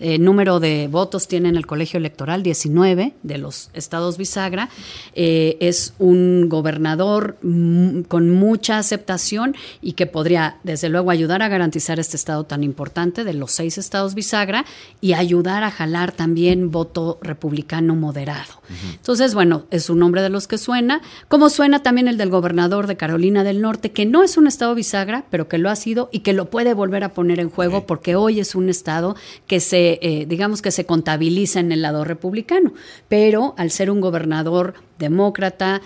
de votos tiene en el colegio electoral, 19 de los estados bisagra. Es un gobernador con mucha aceptación y que podría, desde luego, ayudar a garantizar este estado tan importante de los 6 estados bisagra y ayudar a jalar también voto republicano moderado. Entonces, bueno, es un nombre de los que suena, como suena también el del gobernador de Carolina del Norte, que no es un estado bisagra, pero que lo ha sido y que lo puede volver a poner en juego porque hoy es un estado que digamos que se contabiliza en el lado republicano, pero al ser un gobernador demócrata,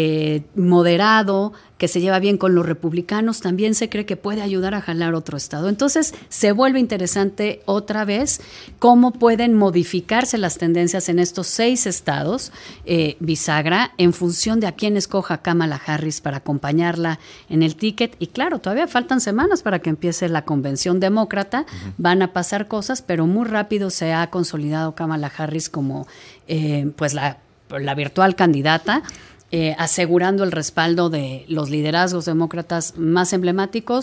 moderado, que se lleva bien con los republicanos, también se cree que puede ayudar a jalar otro estado. Entonces se vuelve interesante otra vez cómo pueden modificarse las tendencias en estos 6 estados bisagra en función de a quién escoja Kamala Harris para acompañarla en el ticket. Y claro, todavía faltan semanas para que empiece la convención demócrata, van a pasar cosas, pero muy rápido se ha consolidado Kamala Harris como pues la virtual candidata, asegurando el respaldo de los liderazgos demócratas más emblemáticos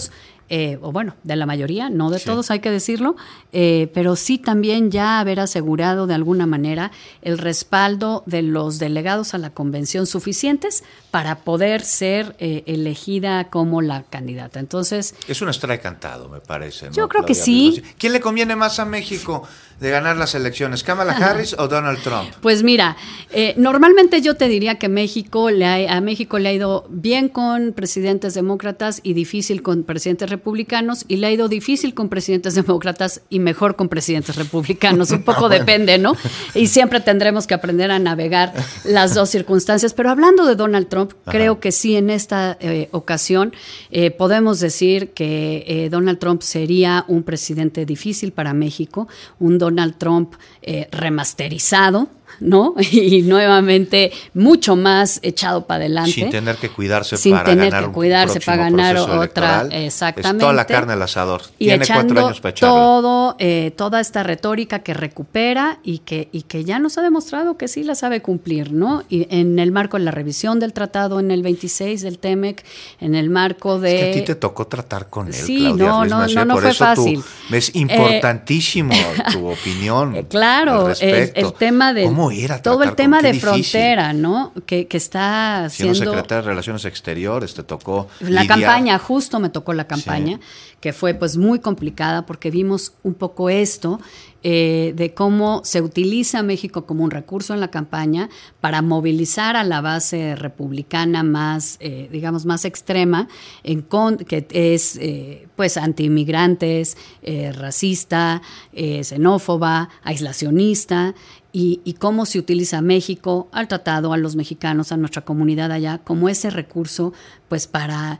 o bueno, de la mayoría, no de todos, hay que decirlo, pero sí también ya haber asegurado de alguna manera el respaldo de los delegados a la convención suficientes para poder ser elegida como la candidata. Entonces, es un strike cantado, me parece, ¿no? Yo creo Claudia, que sí. ¿Quién le conviene más a México de ganar las elecciones, Kamala Harris o Donald Trump? Pues mira, normalmente yo te diría que a México le ha ido bien con presidentes demócratas y difícil con presidentes republicanos, y le ha ido difícil con presidentes demócratas y mejor con presidentes republicanos. Un poco depende, ¿no? Y siempre tendremos que aprender a navegar las dos circunstancias. Pero hablando de Donald Trump, creo que sí, en esta ocasión podemos decir que Donald Trump sería un presidente difícil para México, un Donald Trump remasterizado, ¿no? Y nuevamente mucho más echado para adelante. Sin tener que cuidarse para ganar otra. Exactamente. Es toda la carne al asador. Y tiene 4 años para echarla. Toda esta retórica que recupera y que ya nos ha demostrado que sí la sabe cumplir, ¿no? Y en el marco de la revisión del tratado en el 26 del TEMEC, en el marco de... Es que a ti te tocó tratar con él, sí, Claudia. no fue fácil. Es importantísimo tu opinión. Claro, el tema de... ¿Cómo era todo el tema de difícil. Frontera, ¿no? Que está siendo... Siendo secretaria de Relaciones Exteriores, te tocó la campaña, justo me tocó la campaña, que fue pues muy complicada porque vimos un poco esto de cómo se utiliza México como un recurso en la campaña para movilizar a la base republicana más, digamos, más extrema, que es pues antiinmigrantes, racista, xenófoba, aislacionista, y cómo se utiliza México, al tratado, a los mexicanos, a nuestra comunidad allá, como ese recurso pues para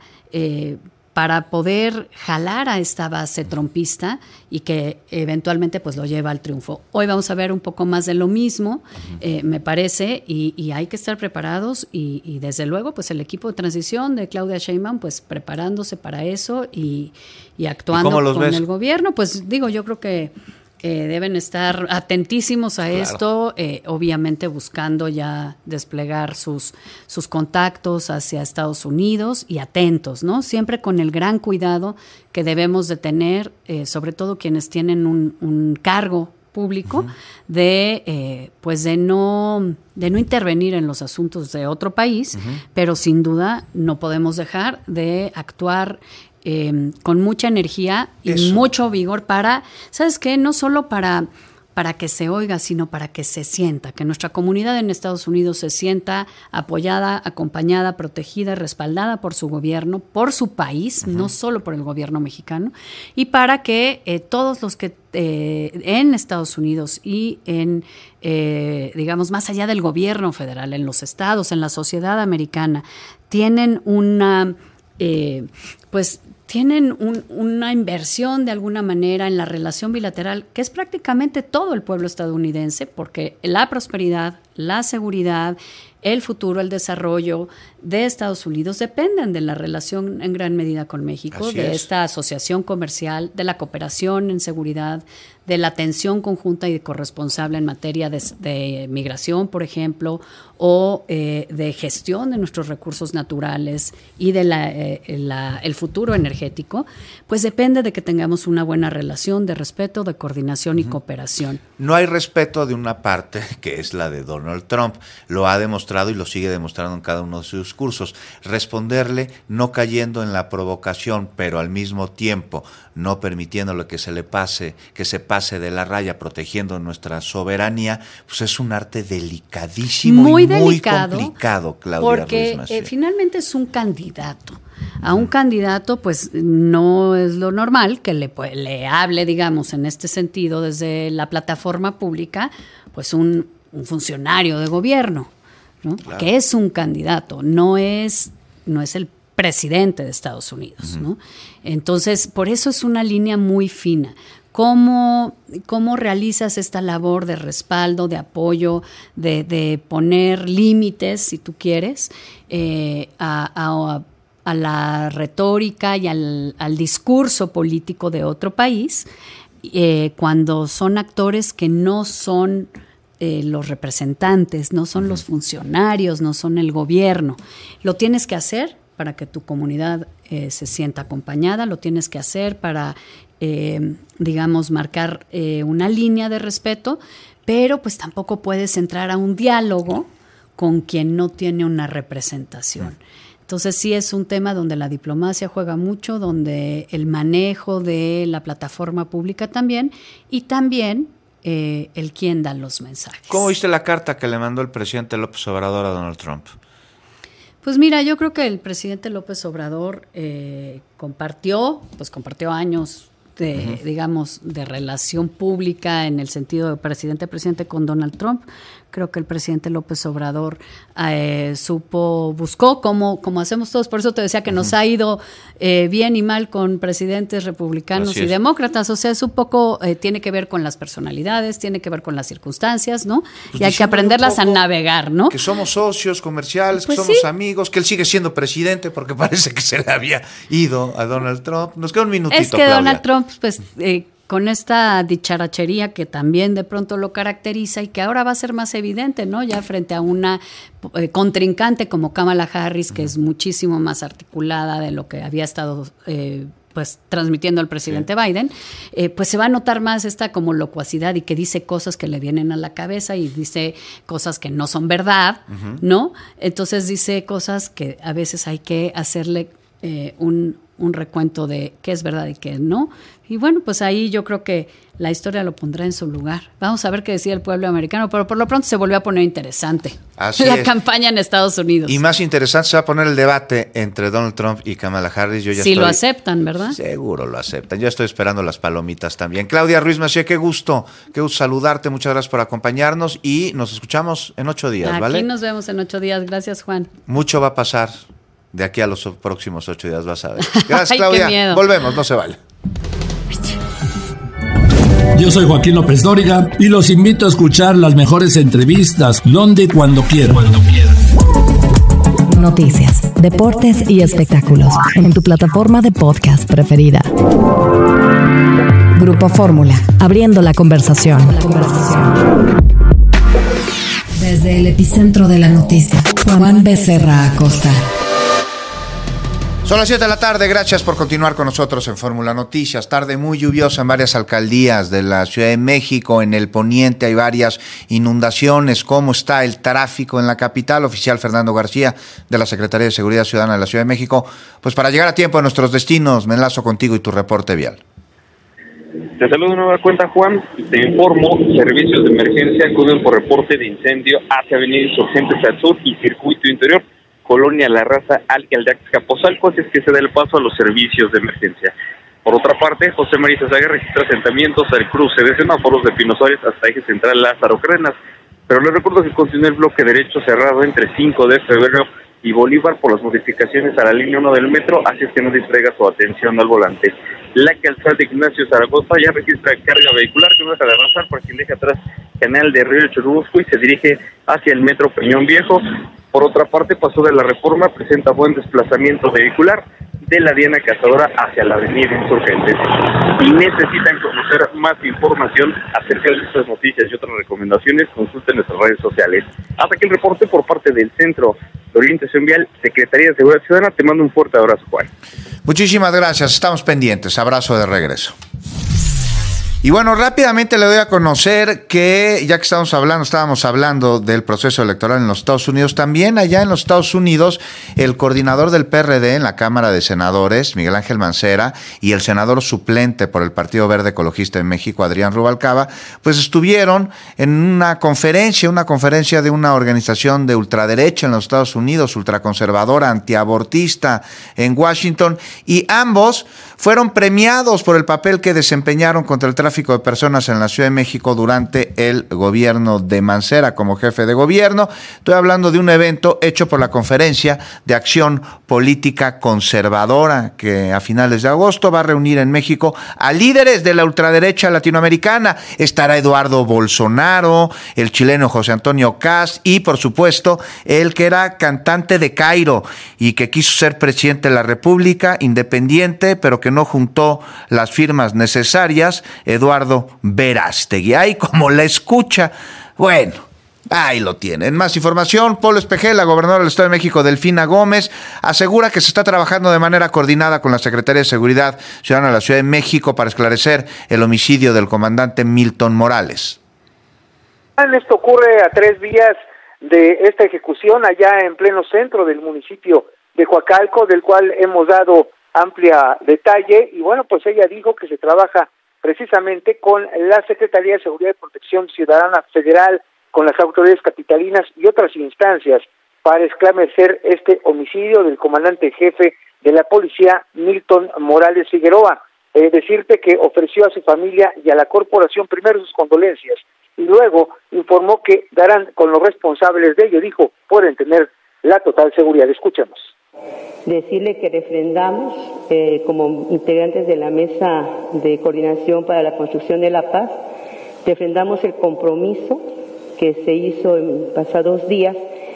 poder jalar a esta base trompista y que eventualmente pues lo lleva al triunfo. Hoy vamos a ver un poco más de lo mismo, me parece, y hay que estar preparados y desde luego pues el equipo de transición de Claudia Sheinbaum pues preparándose para eso y actuando con el gobierno. Pues digo, yo creo que deben estar atentísimos a esto, obviamente buscando ya desplegar sus contactos hacia Estados Unidos y atentos, ¿no? Siempre con el gran cuidado que debemos de tener, sobre todo quienes tienen un cargo público, de no intervenir en los asuntos de otro país, pero sin duda no podemos dejar de actuar con mucha energía y mucho vigor para, ¿sabes qué? No solo para que se oiga, sino para que se sienta, que nuestra comunidad en Estados Unidos se sienta apoyada, acompañada, protegida, respaldada por su gobierno, por su país, no solo por el gobierno mexicano, y para que todos los que en Estados Unidos y digamos, más allá del gobierno federal, en los estados, en la sociedad americana, tienen tienen una inversión de alguna manera en la relación bilateral, que es prácticamente todo el pueblo estadounidense, porque la prosperidad, la seguridad, el futuro, el desarrollo de Estados Unidos dependen de la relación en gran medida con México, esta asociación comercial, de la cooperación en seguridad, de la atención conjunta y corresponsable en materia de migración, por ejemplo, o de gestión de nuestros recursos naturales y de el futuro energético, pues depende de que tengamos una buena relación de respeto, de coordinación y cooperación. No hay respeto de una parte, que es la de Donald Trump. Lo ha demostrado y lo sigue demostrando en cada uno de sus discursos. Responderle no cayendo en la provocación, pero al mismo tiempo no permitiéndole que se pase de la raya, protegiendo nuestra soberanía, pues es un arte delicadísimo muy complicado, Claudia porque Ruiz Massieu. Finalmente es un candidato. A un candidato, pues no es lo normal que le hable, digamos, en este sentido, desde la plataforma pública, pues un funcionario de gobierno, ¿no? Claro. Que es un candidato, no es el presidente de Estados Unidos, ¿no? Entonces, por eso es una línea muy fina. ¿Cómo realizas esta labor de respaldo, de apoyo, de poner límites, si tú quieres, a la retórica y al discurso político de otro país, cuando son actores que no son los representantes, no son los funcionarios, no son el gobierno? Lo tienes que hacer para que tu comunidad se sienta acompañada, lo tienes que hacer para, digamos, marcar una línea de respeto, pero pues tampoco puedes entrar a un diálogo con quien no tiene una representación. Entonces sí es un tema donde la diplomacia juega mucho, donde el manejo de la plataforma pública también, y también el quién da los mensajes. ¿Cómo viste la carta que le mandó el presidente López Obrador a Donald Trump? Pues mira, yo creo que el presidente López Obrador compartió años de, digamos, de relación pública en el sentido de presidente con Donald Trump. Creo que el presidente López Obrador buscó como hacemos todos. Por eso te decía que nos ha ido bien y mal con presidentes republicanos y demócratas. O sea, es un poco, tiene que ver con las personalidades, tiene que ver con las circunstancias, ¿no? Pues y hay que aprenderlas a navegar, ¿no? Que somos socios comerciales, pues que somos amigos, que él sigue siendo presidente porque parece que se le había ido a Donald Trump. Nos queda un minutito, Es que Claudia. Donald Trump, pues... con esta dicharachería que también de pronto lo caracteriza y que ahora va a ser más evidente, ¿no? Ya frente a una contrincante como Kamala Harris, que es muchísimo más articulada de lo que había estado pues transmitiendo el presidente Biden, pues se va a notar más esta como locuacidad y que dice cosas que le vienen a la cabeza y dice cosas que no son verdad, ¿no? Entonces dice cosas que a veces hay que hacerle un recuento de qué es verdad y qué no. Y bueno, pues ahí yo creo que la historia lo pondrá en su lugar. Vamos a ver qué decía el pueblo americano, pero por lo pronto se volvió a poner interesante la campaña en Estados Unidos. Y más interesante se va a poner el debate entre Donald Trump y Kamala Harris. Si lo aceptan, ¿verdad? Seguro lo aceptan. Yo estoy esperando las palomitas también. Claudia Ruiz Massieu, qué gusto saludarte. Muchas gracias por acompañarnos y nos escuchamos en 8 días, ¿vale? Aquí nos vemos en 8 días. Gracias, Juan. Mucho va a pasar de aquí a los próximos 8 días, vas a ver. Gracias, Ay, Claudia. qué miedo. Volvemos, no se vaya. Yo soy Joaquín López Dóriga y los invito a escuchar las mejores entrevistas donde y cuando quieran. Noticias, deportes y espectáculos en tu plataforma de podcast preferida. Grupo Fórmula, abriendo la conversación. Desde el epicentro de la noticia, Juan Becerra Acosta. Son las 7 de la tarde, gracias por continuar con nosotros en Fórmula Noticias. Tarde muy lluviosa en varias alcaldías de la Ciudad de México, en el poniente hay varias inundaciones. ¿Cómo está el tráfico en la capital? Oficial Fernando García de la Secretaría de Seguridad Ciudadana de la Ciudad de México. Pues para llegar a tiempo a nuestros destinos, me enlazo contigo y tu reporte vial. Te saludo de nueva cuenta, Juan. Te informo, servicios de emergencia acuden por reporte de incendio hacia Avenida Insurgentes al sur y Circuito Interior, Colonia La Raza, Alcalde Azcapotzalco, así es que se da el paso a los servicios de emergencia. Por otra parte, José María Zaga registra asentamientos al cruce de semáforos de Pino Suárez hasta Eje Central Lázaro Cárdenas, pero les recuerdo que continúa el bloque derecho cerrado entre 5 de febrero y Bolívar por las modificaciones a la línea 1 del metro, así es que no distraiga su atención al volante. La calzada de Ignacio Zaragoza ya registra carga vehicular que no deja de avanzar por quien deja atrás Canal de Río Churubusco y se dirige hacia el metro Peñón Viejo. Por otra parte, Paso de la Reforma presenta buen desplazamiento vehicular de la Diana Cazadora hacia la Avenida Insurgentes. Si necesitan conocer más información acerca de estas noticias y otras recomendaciones, consulten nuestras redes sociales. Hasta aquí el reporte por parte del Centro de Orientación Vial, Secretaría de Seguridad Ciudadana. Te mando un fuerte abrazo, Juan. Muchísimas gracias, estamos pendientes. Abrazo de regreso. Y bueno, rápidamente le doy a conocer que, ya que estábamos hablando del proceso electoral en los Estados Unidos, también allá en los Estados Unidos, el coordinador del PRD en la Cámara de Senadores, Miguel Ángel Mancera, y el senador suplente por el Partido Verde Ecologista en México, Adrián Rubalcaba, pues estuvieron en una conferencia de una organización de ultraderecha en los Estados Unidos, ultraconservadora, antiabortista en Washington, y ambos fueron premiados por el papel que desempeñaron contra el tráfico de personas en la Ciudad de México durante el gobierno de Mancera como jefe de gobierno. Estoy hablando de un evento hecho por la Conferencia de Acción Política Conservadora, que a finales de agosto va a reunir en México a líderes de la ultraderecha latinoamericana. Estará Eduardo Bolsonaro, el chileno José Antonio Kast y, por supuesto, el que era cantante de Cairo y que quiso ser presidente de la República, independiente, pero que no juntó las firmas necesarias, Eduardo Verástegui. Ahí como la escucha, bueno, Ahí lo tienen. Más información, Polo Espejel, la gobernadora del Estado de México, Delfina Gómez, asegura que se está trabajando de manera coordinada con la Secretaría de Seguridad Ciudadana de la Ciudad de México para esclarecer el homicidio del comandante Milton Morales. Esto ocurre a 3 días de esta ejecución allá en pleno centro del municipio de Coacalco, del cual hemos dado amplia detalle, y bueno, pues ella dijo que se trabaja precisamente con la Secretaría de Seguridad y Protección Ciudadana Federal, con las autoridades capitalinas y otras instancias para esclarecer este homicidio del comandante jefe de la policía, Milton Morales Figueroa. Decirte que ofreció a su familia y a la corporación primero sus condolencias y luego informó que darán con los responsables de ello. Dijo, pueden tener la total seguridad. Escuchemos. Decirle que refrendamos como integrantes de la Mesa de Coordinación para la Construcción de la Paz, refrendamos el compromiso que se hizo en pasados días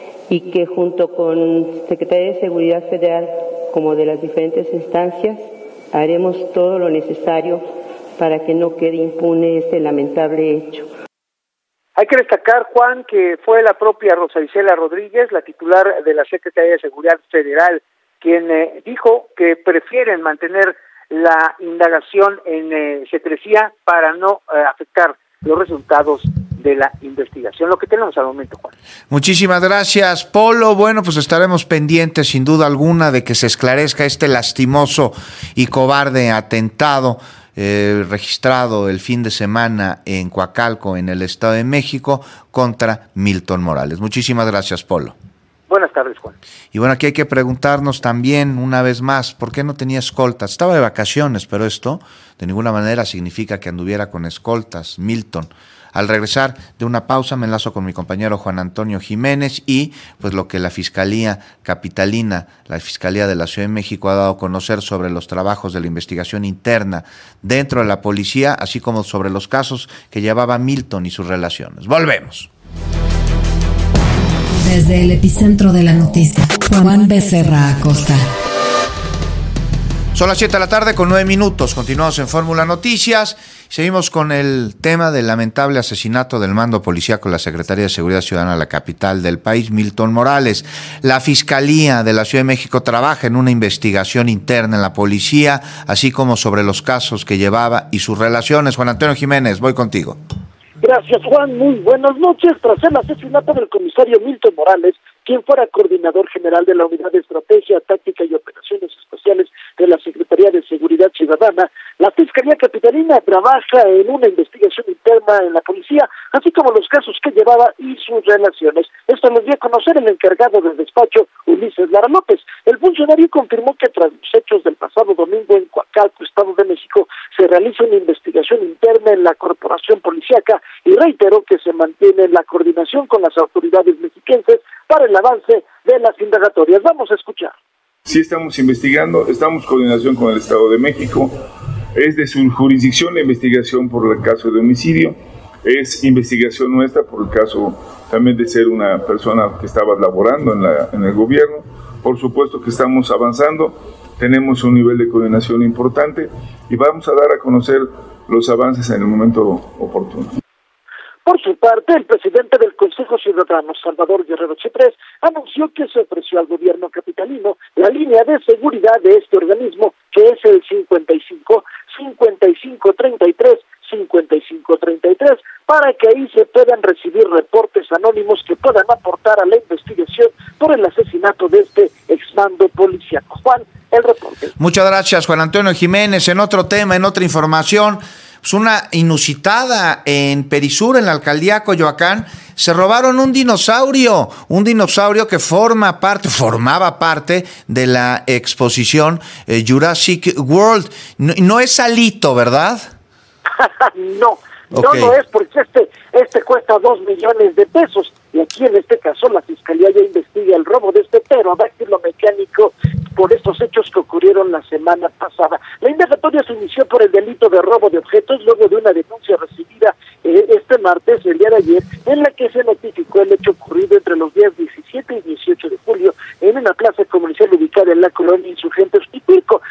y que junto con Secretaría de Seguridad Federal como de las diferentes instancias haremos todo lo necesario para que no quede impune este lamentable hecho. Hay que destacar, Juan, que fue la propia Rosa Isela Rodríguez, la titular de la Secretaría de Seguridad Federal, quien dijo que prefieren mantener la indagación en secrecía para no afectar los resultados de la investigación. Lo que tenemos al momento, Juan. Muchísimas gracias, Polo. Bueno, pues estaremos pendientes, sin duda alguna, de que se esclarezca este lastimoso y cobarde atentado registrado el fin de semana en Coacalco, en el Estado de México, contra Milton Morales. Muchísimas gracias, Polo. Buenas tardes, Juan. Y bueno, aquí hay que preguntarnos también, una vez más, ¿por qué no tenía escoltas? Estaba de vacaciones, pero esto de ninguna manera significa que anduviera con escoltas, Milton. Al regresar de una pausa me enlazo con mi compañero Juan Antonio Jiménez y pues lo que la Fiscalía Capitalina, la Fiscalía de la Ciudad de México ha dado a conocer sobre los trabajos de la investigación interna dentro de la policía, así como sobre los casos que llevaba Milton y sus relaciones. Volvemos. Desde el epicentro de la noticia, Juan Becerra Acosta. Son las 7 de la tarde con 9 minutos. Continuamos en Fórmula Noticias. Seguimos con el tema del lamentable asesinato del mando policíaco de la Secretaría de Seguridad Ciudadana de la capital del país, Milton Morales. La Fiscalía de la Ciudad de México trabaja en una investigación interna en la policía, así como sobre los casos que llevaba y sus relaciones. Juan Antonio Jiménez, voy contigo. Gracias, Juan. Muy buenas noches. Tras el asesinato del comisario Milton Morales, quien fuera coordinador general de la Unidad de Estrategia, Táctica y Operaciones Especiales de la Secretaría de Seguridad Ciudadana, la Fiscalía Capitalina trabaja en una investigación interna en la policía, así como los casos que llevaba y sus relaciones. Esto lo dio a conocer el encargado del despacho, Ulises Lara López. El funcionario confirmó que tras los hechos del pasado domingo en Coacalco, Estado de México, se realiza una investigación interna en la corporación policíaca y reiteró que se mantiene la coordinación con las autoridades mexiquenses para el avance de las indagatorias. Vamos a escuchar. Sí estamos investigando, estamos en coordinación con el Estado de México, es de su jurisdicción la investigación por el caso de homicidio, es investigación nuestra por el caso también de ser una persona que estaba laborando en el gobierno. Por supuesto que estamos avanzando, tenemos un nivel de coordinación importante y vamos a dar a conocer los avances en el momento oportuno. Por su parte, el presidente del Consejo Ciudadano, Salvador Guerrero Chiprés, anunció que se ofreció al gobierno capitalino la línea de seguridad de este organismo, que es el 5533, para que ahí se puedan recibir reportes anónimos que puedan aportar a la investigación por el asesinato de este exmando policíaco. Juan, el reporte. Muchas gracias, Juan Antonio Jiménez. En otro tema, en otra información, pues una inusitada en Perisur, en la alcaldía Coyoacán, se robaron un dinosaurio que formaba parte de la exposición Jurassic World. No es Alito, ¿verdad? No es, porque este cuesta 2 millones de pesos, y aquí en este caso la Fiscalía ya investiga el robo de este pterodáctilo mecánico por estos hechos que ocurrieron la semana pasada. La indagatoria se inició por el delito de robo de objetos luego de una denuncia recibida este martes, el día de ayer, en la que se notificó el hecho ocurrido entre los días 17 y 18 de julio en una plaza comercial ubicada en la colonia Insurgentes Ipilco. De acuerdo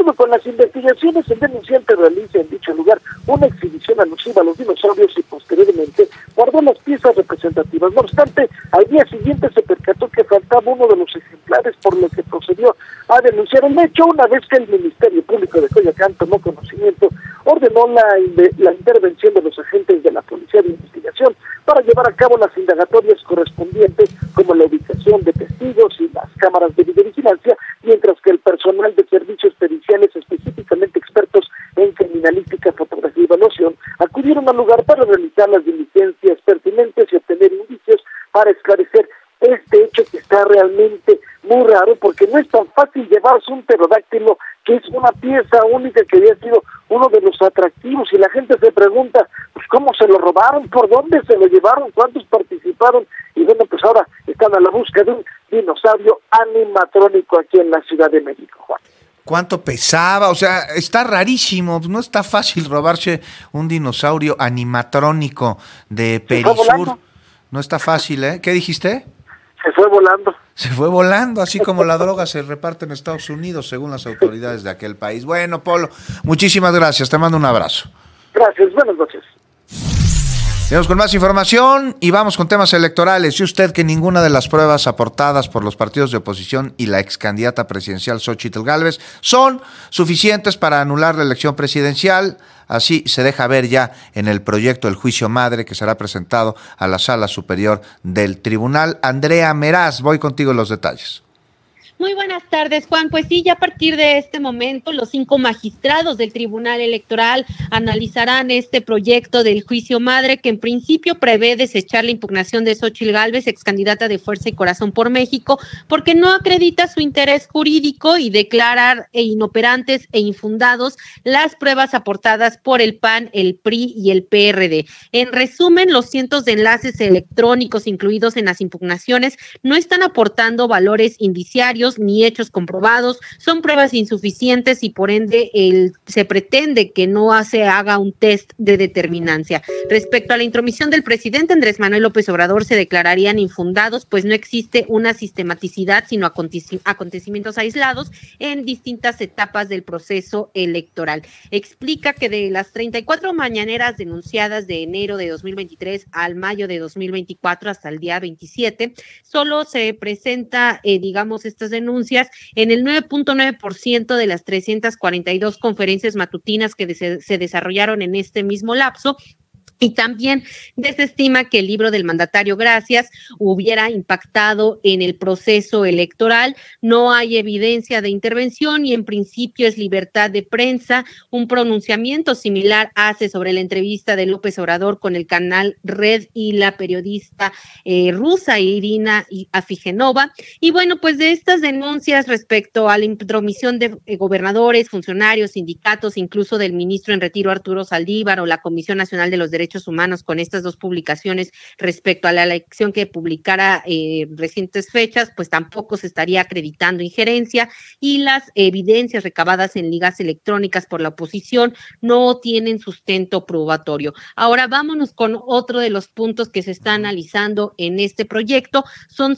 acuerdo con las investigaciones, el denunciante realiza en dicho lugar una exhibición alusiva a los dinosaurios y posteriormente guardó las piezas representativas. No obstante, al día siguiente se percató que faltaba uno de los ejemplares, por lo que procedió a denunciar el hecho. Una vez que el Ministerio Público de Coyoacán tomó conocimiento, ordenó la intervención de los agentes de la Policía de Investigación para llevar a cabo las indagatorias correspondientes, como la ubicación de testigos y las cámaras de videovigilancia, mientras que el personal de servicios periciales, específicamente expertos en criminalística, fotografía y evaluación, acudieron al lugar para realizar las diligencias pertinentes y obtener indicios para esclarecer este hecho, que está realmente muy raro, porque no es tan fácil llevarse un pterodáctilo, que es una pieza única que había sido uno de los atractivos, y la gente se pregunta, pues ¿cómo se lo robaron? ¿Por dónde se lo llevaron? ¿Cuántos participaron? Y bueno, pues ahora están a la búsqueda de un dinosaurio animatrónico aquí en la Ciudad de México, Juan. ¿Cuánto pesaba? O sea, está rarísimo, no está fácil robarse un dinosaurio animatrónico de Perisur. No está fácil, ¿eh? ¿Qué dijiste? Se fue volando. Se fue volando, así como la droga se reparte en Estados Unidos, según las autoridades de aquel país. Bueno, Polo, muchísimas gracias, te mando un abrazo. Gracias, buenas noches. Seguimos con más información y vamos con temas electorales. ¿Y usted que ninguna de las pruebas aportadas por los partidos de oposición y la excandidata presidencial Xóchitl Gálvez son suficientes para anular la elección presidencial? Así se deja ver ya en el proyecto del juicio madre que será presentado a la Sala Superior del Tribunal. Andrea Meraz, voy contigo en los detalles. Muy buenas tardes, Juan. Pues sí, ya a partir de este momento, los 5 magistrados del Tribunal Electoral analizarán este proyecto del juicio madre, que en principio prevé desechar la impugnación de Xóchitl Gálvez, excandidata de Fuerza y Corazón por México, porque no acredita su interés jurídico y declarar inoperantes e infundados las pruebas aportadas por el PAN, el PRI y el PRD. En resumen, los cientos de enlaces electrónicos incluidos en las impugnaciones no están aportando valores indiciarios ni hechos comprobados, son pruebas insuficientes y por ende se pretende que no se haga un test de determinancia. Respecto a la intromisión del presidente Andrés Manuel López Obrador, se declararían infundados, pues no existe una sistematicidad, sino acontecimientos aislados en distintas etapas del proceso electoral. Explica que de las 34 mañaneras denunciadas de enero de 2023 al mayo de 2024 hasta el día 27, solo se presenta, estas denuncias en el 9.9% de las 342 conferencias matutinas que se desarrollaron en este mismo lapso. Y también desestima que el libro del mandatario Gracias hubiera impactado en el proceso electoral. No hay evidencia de intervención y en principio es libertad de prensa. Un pronunciamiento similar hace sobre la entrevista de López Obrador con el canal Red y la periodista rusa Irina Afigenova. Y bueno, pues de estas denuncias respecto a la intromisión de gobernadores, funcionarios, sindicatos, incluso del ministro en retiro Arturo Saldívar o la Comisión Nacional de los Derechos Humanos, con estas 2 publicaciones respecto a la elección que publicara recientes fechas, pues tampoco se estaría acreditando injerencia, y las evidencias recabadas en ligas electrónicas por la oposición no tienen sustento probatorio. Ahora vámonos con otro de los puntos que se está analizando en este proyecto. Son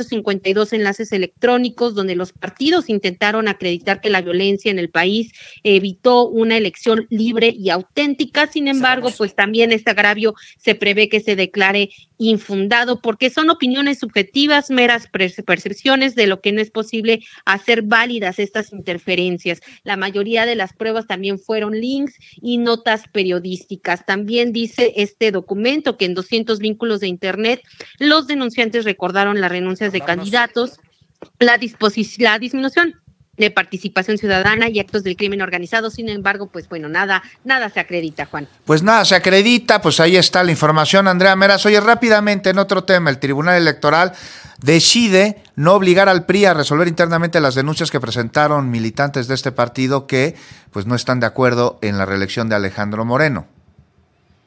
652 enlaces electrónicos donde los partidos intentaron acreditar que la violencia en el país evitó una elección libre y auténtica. Sin embargo, pues también este agravio se prevé que se declare infundado, porque son opiniones subjetivas, meras percepciones de lo que no es posible hacer válidas estas interferencias. La mayoría de las pruebas también fueron links y notas periodísticas. También dice este documento que en 200 vínculos de internet los denunciantes recordaron las renuncias de candidatos, la disminución de participación ciudadana y actos del crimen organizado. Sin embargo, pues bueno, nada se acredita, Juan. Pues nada se acredita, pues ahí está la información, Andrea Meraz. Oye, rápidamente, en otro tema, el Tribunal Electoral decide no obligar al PRI a resolver internamente las denuncias que presentaron militantes de este partido que pues no están de acuerdo en la reelección de Alejandro Moreno. Así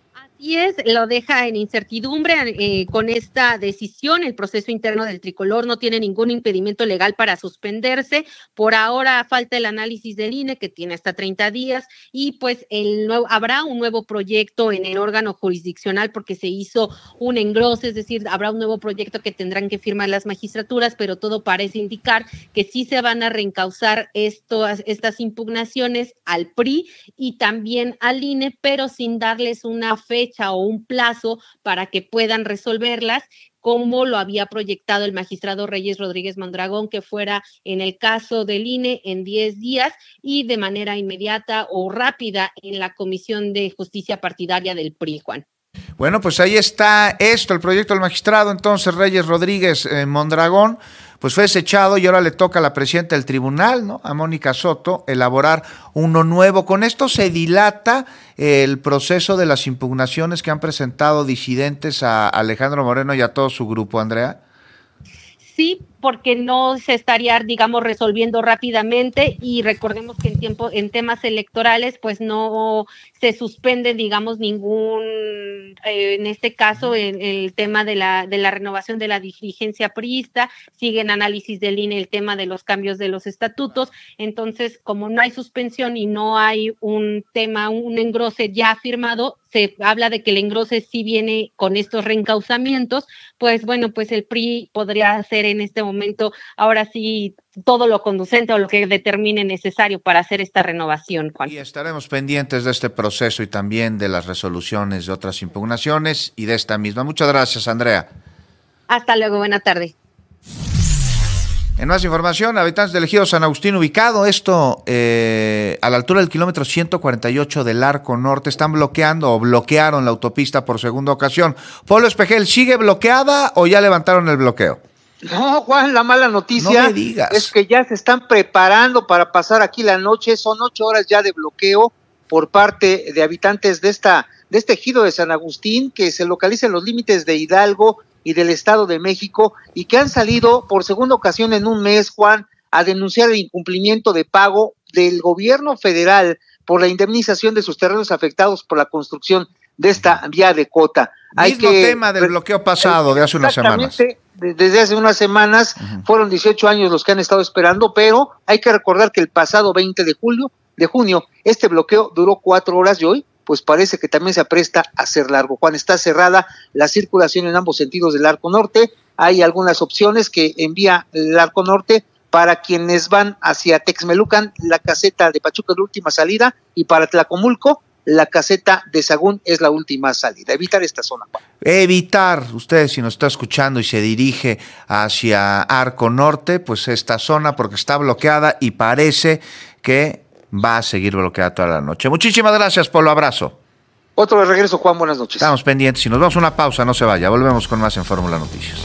Así es, lo deja en incertidumbre con esta decisión. El proceso interno del tricolor no tiene ningún impedimento legal para suspenderse. Por ahora falta el análisis del INE, que tiene hasta 30 días, y pues habrá un nuevo proyecto en el órgano jurisdiccional porque se hizo un engrose, es decir, habrá un nuevo proyecto que tendrán que firmar las magistraturas, pero todo parece indicar que sí se van a reencauzar estas impugnaciones al PRI y también al INE, pero sin darles una fecha o un plazo para que puedan resolverlas, como lo había proyectado el magistrado Reyes Rodríguez Mondragón, que fuera en el caso del INE en 10 días y de manera inmediata o rápida en la Comisión de Justicia Partidaria del PRI, Juan. Bueno, pues ahí está el proyecto del magistrado, entonces Reyes Rodríguez Mondragón, pues fue desechado y ahora le toca a la presidenta del tribunal, ¿no?, a Mónica Soto, elaborar uno nuevo. Con esto se dilata el proceso de las impugnaciones que han presentado disidentes a Alejandro Moreno y a todo su grupo, Andrea. Sí, porque no se estaría, digamos, resolviendo rápidamente, y recordemos que en temas electorales pues no se suspende, digamos, en este caso el tema de la renovación de la dirigencia priista, sigue en análisis del INE el tema de los cambios de los estatutos. Entonces, como no hay suspensión y no hay un engrose ya firmado, se habla de que el engrose sí viene con estos reencauzamientos, pues bueno, pues el PRI podría hacer en este momento, ahora sí, todo lo conducente o lo que determine necesario para hacer esta renovación, Juan. Y estaremos pendientes de este proceso y también de las resoluciones de otras impugnaciones y de esta misma. Muchas gracias, Andrea. Hasta luego, buena tarde. En más información, habitantes del ejido San Agustín, ubicado a la altura del kilómetro 148 del Arco Norte, están bloquearon la autopista por segunda ocasión. Polo Espejel, ¿sigue bloqueada o ya levantaron el bloqueo? No, Juan, la mala noticia no me digas. Es que ya se están preparando para pasar aquí la noche. Son 8 horas ya de bloqueo por parte de habitantes de este ejido de San Agustín, que se localiza en los límites de Hidalgo y del Estado de México, y que han salido por segunda ocasión en un mes, Juan, a denunciar el incumplimiento de pago del gobierno federal por la indemnización de sus terrenos afectados por la construcción de esta vía de cota. Mismo tema del bloqueo pasado de hace unas semanas. Desde hace unas semanas, fueron 18 años los que han estado esperando, pero hay que recordar que el pasado 20 de junio, este bloqueo duró 4 horas y hoy pues parece que también se apresta a ser largo. Juan, está cerrada la circulación en ambos sentidos del Arco Norte. Hay algunas opciones que envía el Arco Norte para quienes van hacia Texmelucan, la caseta de Pachuca es la última salida, y para Tlacomulco, la caseta de Sagún es la última salida. Evitar esta zona, Juan. Evitar, usted si nos está escuchando y se dirige hacia Arco Norte, pues esta zona, porque está bloqueada y parece que va a seguir bloqueada toda la noche. Muchísimas gracias, Polo, abrazo. Otro de regreso, Juan, buenas noches. Estamos pendientes y nos vamos a una pausa, no se vaya, volvemos con más en Fórmula Noticias.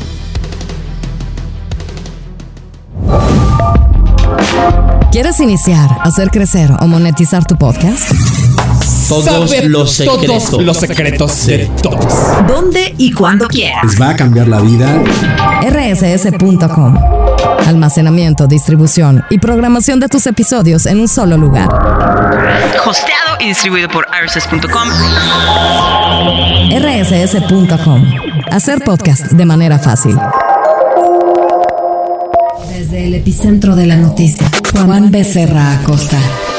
¿Quieres iniciar, hacer crecer o monetizar tu podcast? Todos los secretos de todos. ¿Dónde y cuándo quieras? Les va a cambiar la vida. rss.com. Almacenamiento, distribución y programación de tus episodios en un solo lugar. Hosteado y distribuido por rss.com. rss.com. Hacer podcast de manera fácil. Desde el epicentro de la noticia, Juan Becerra Acosta.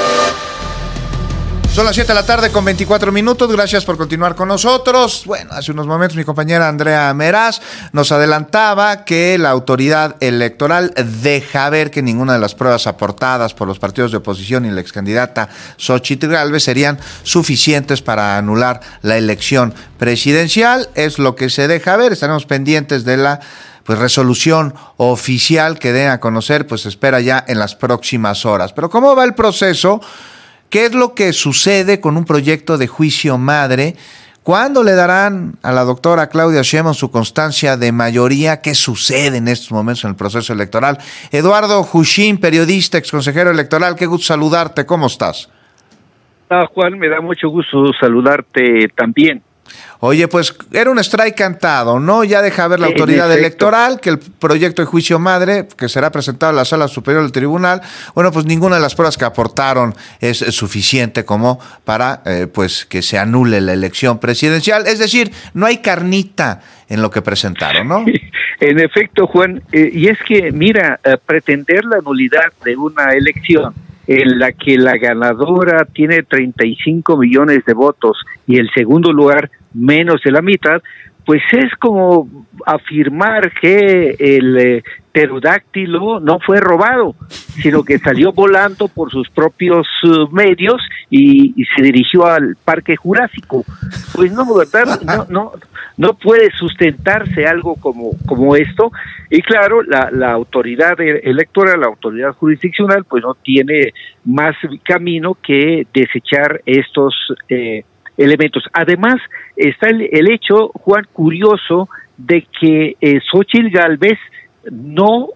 Son las 7 de la tarde con 24 minutos. Gracias por continuar con nosotros. Bueno, hace unos momentos mi compañera Andrea Meraz nos adelantaba que la autoridad electoral deja ver que ninguna de las pruebas aportadas por los partidos de oposición y la excandidata Xóchitl Gálvez serían suficientes para anular la elección presidencial. Es lo que se deja ver. Estaremos pendientes de la resolución oficial que den a conocer, pues espera ya en las próximas horas. Pero ¿cómo va el proceso? ¿Qué es lo que sucede con un proyecto de juicio madre? ¿Cuándo le darán a la doctora Claudia Sheinbaum su constancia de mayoría? ¿Qué sucede en estos momentos en el proceso electoral? Eduardo Jushín, periodista, exconsejero electoral, qué gusto saludarte, ¿cómo estás? Juan, me da mucho gusto saludarte también. Oye, pues era un strike cantado, ¿no? Ya deja ver la autoridad electoral que el proyecto de juicio madre, que será presentado en la Sala Superior del Tribunal, bueno, pues ninguna de las pruebas que aportaron es suficiente como para pues que se anule la elección presidencial. Es decir, no hay carnita en lo que presentaron, ¿no? En efecto, Juan, y es que, mira, pretender la nulidad de una elección en la que la ganadora tiene 35 millones de votos y el segundo lugar menos de la mitad, pues es como afirmar que el pterodáctilo no fue robado, sino que salió volando por sus propios medios y se dirigió al Parque Jurásico. Pues no, ¿verdad? No puede sustentarse algo como esto. Y claro, la autoridad electoral, la autoridad jurisdiccional, pues no tiene más camino que desechar estos elementos. Además, está el hecho, Juan, curioso, de que Xóchitl Gálvez no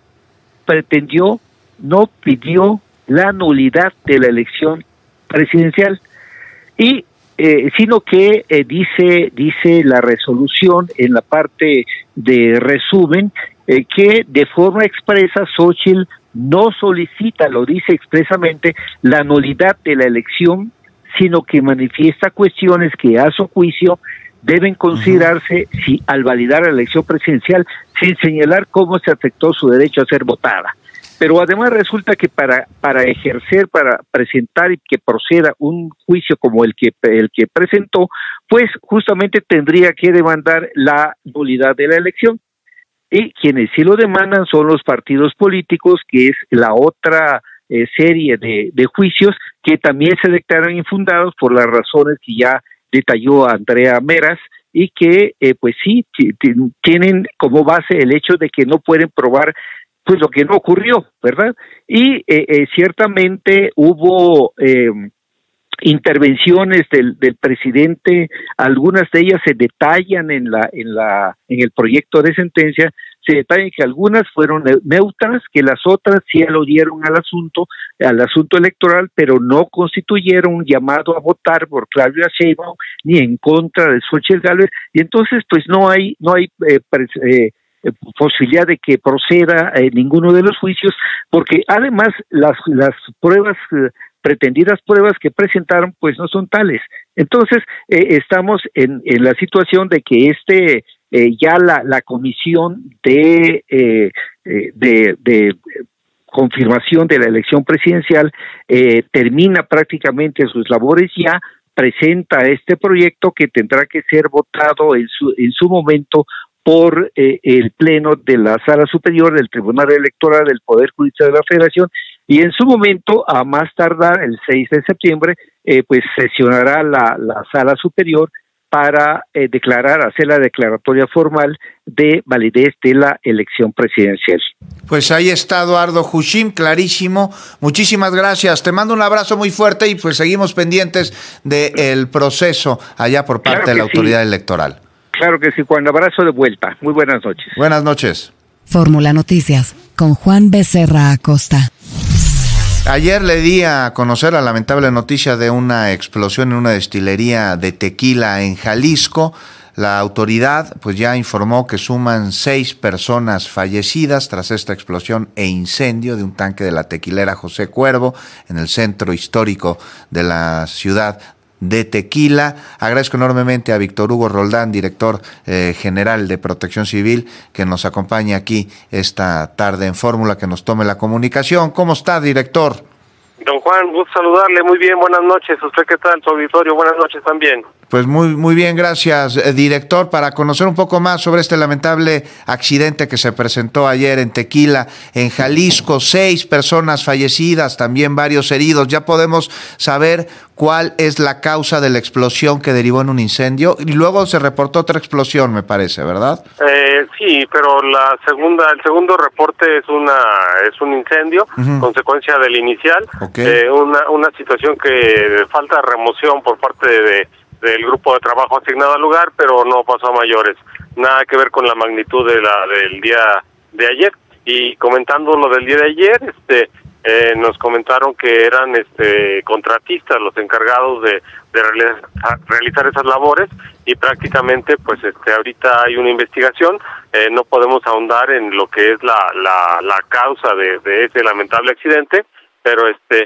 pidió la nulidad de la elección presidencial, y sino que dice la resolución en la parte de resumen que de forma expresa Xóchitl no solicita, lo dice expresamente, la nulidad de la elección, sino que manifiesta cuestiones que a su juicio deben considerarse si al validar la elección presidencial, sin señalar cómo se afectó su derecho a ser votada. Pero además resulta que para ejercer, para presentar y que proceda un juicio como el que presentó, pues justamente tendría que demandar la nulidad de la elección. Y quienes sí lo demandan son los partidos políticos, que es la otra serie de juicios que también se declaran infundados por las razones que ya detalló Andrea Meras, y que pues sí tienen como base el hecho de que no pueden probar pues lo que no ocurrió, ¿verdad? Y ciertamente hubo intervenciones del presidente, algunas de ellas se detallan en el proyecto de sentencia, se detallan que algunas fueron neutras, que las otras sí aludieron al asunto electoral, pero no constituyeron un llamado a votar por Claudia Sheinbaum ni en contra de Xóchitl Gálvez, y entonces pues no hay posibilidad de que proceda ninguno de los juicios, porque además las pruebas pretendidas pruebas que presentaron pues no son tales. Entonces estamos en la situación de que ya la comisión de confirmación de la elección presidencial termina prácticamente sus labores, ya presenta este proyecto que tendrá que ser votado en su momento por el Pleno de la Sala Superior del Tribunal Electoral del Poder Judicial de la Federación, y en su momento, a más tardar el 6 de septiembre, pues sesionará la Sala Superior para hacer la declaratoria formal de validez de la elección presidencial. Pues ahí está Eduardo Hushim, clarísimo. Muchísimas gracias. Te mando un abrazo muy fuerte y pues seguimos pendientes del proceso allá por parte de la autoridad electoral. Claro que sí, Juan. Abrazo de vuelta. Muy buenas noches. Buenas noches. Fórmula Noticias con Juan Becerra Acosta. Ayer le di a conocer la lamentable noticia de una explosión en una destilería de tequila en Jalisco. La autoridad pues ya informó que suman 6 personas fallecidas tras esta explosión e incendio de un tanque de la tequilera José Cuervo en el centro histórico de la ciudad de Tequila. Agradezco enormemente a Víctor Hugo Roldán, director general de Protección Civil, que nos acompaña aquí esta tarde en Fórmula, que nos tome la comunicación. ¿Cómo está, director? Don Juan, gusto saludarle. Muy bien, buenas noches. ¿Usted qué tal, su auditorio? Buenas noches también. Pues muy bien, gracias, director. Para conocer un poco más sobre este lamentable accidente que se presentó ayer en Tequila, en Jalisco, 6 personas fallecidas, también varios heridos. ¿Ya podemos saber cuál es la causa de la explosión que derivó en un incendio? Y luego se reportó otra explosión, me parece, ¿verdad? Sí, pero el segundo reporte es un incendio, consecuencia del inicial, una situación que falta remoción por parte del grupo de trabajo asignado al lugar, pero no pasó a mayores, nada que ver con la magnitud del día de ayer. Y comentando lo del día de ayer, nos comentaron que eran contratistas los encargados de realizar esas labores, y prácticamente pues ahorita hay una investigación. No podemos ahondar en lo que es la causa de ese lamentable accidente, pero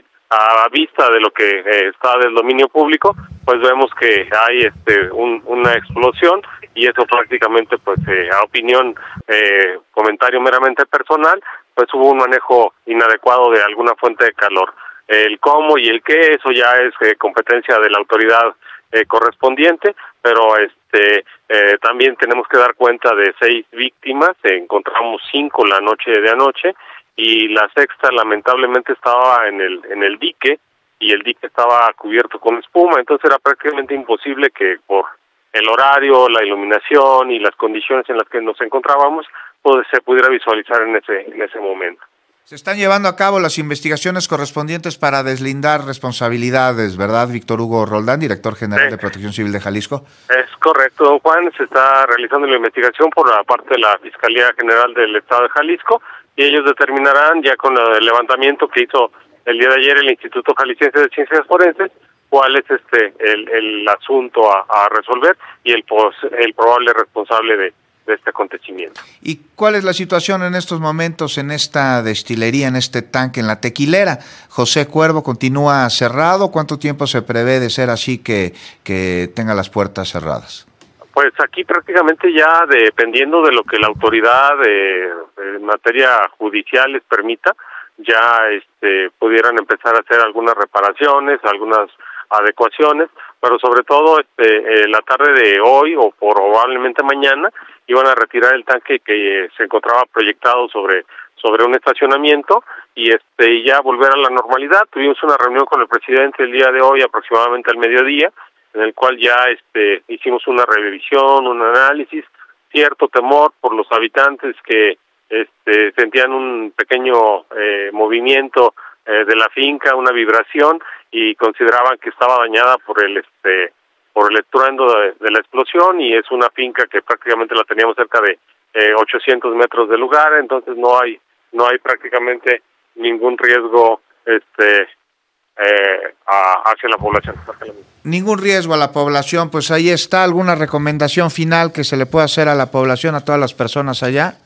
a vista de lo que está del dominio público, pues vemos que hay una explosión, y eso prácticamente pues a opinión, comentario meramente personal, pues hubo un manejo inadecuado de alguna fuente de calor. El cómo y el qué, eso ya es competencia de la autoridad correspondiente, pero también tenemos que dar cuenta de 6 víctimas. Encontramos 5 la noche de anoche, y la sexta lamentablemente estaba en el dique, y el dique estaba cubierto con espuma, entonces era prácticamente imposible que por el horario, la iluminación y las condiciones en las que nos encontrábamos, pues se pudiera visualizar en ese momento. Se están llevando a cabo las investigaciones correspondientes para deslindar responsabilidades, ¿verdad, Víctor Hugo Roldán, director general de Protección Civil de Jalisco? Es correcto, don Juan. Se está realizando la investigación por la parte de la Fiscalía General del Estado de Jalisco, y ellos determinarán, ya con el levantamiento que hizo el día de ayer el Instituto Jalisciense de Ciencias Forenses, cuál es el asunto a resolver y el probable responsable de este acontecimiento. ¿Y cuál es la situación en estos momentos en esta destilería, en este tanque, en la tequilera? José Cuervo, ¿continúa cerrado? ¿Cuánto tiempo se prevé de ser así que tenga las puertas cerradas? Pues aquí prácticamente ya, dependiendo de lo que la autoridad en materia judicial les permita, ya pudieran empezar a hacer algunas reparaciones, algunas adecuaciones, pero sobre todo la tarde de hoy o probablemente mañana iban a retirar el tanque que se encontraba proyectado sobre un estacionamiento, y ya volver a la normalidad. Tuvimos una reunión con el presidente el día de hoy aproximadamente al mediodía, en el cual ya hicimos una revisión, un análisis, cierto temor por los habitantes que sentían un pequeño movimiento de la finca, una vibración, y consideraban que estaba dañada por el estruendo de la explosión, y es una finca que prácticamente la teníamos cerca de 800 metros del lugar, entonces no hay prácticamente ningún riesgo hacia la población. Ningún riesgo a la población. Pues ahí está. ¿Alguna recomendación final que se le pueda hacer a la población, a todas las personas allá?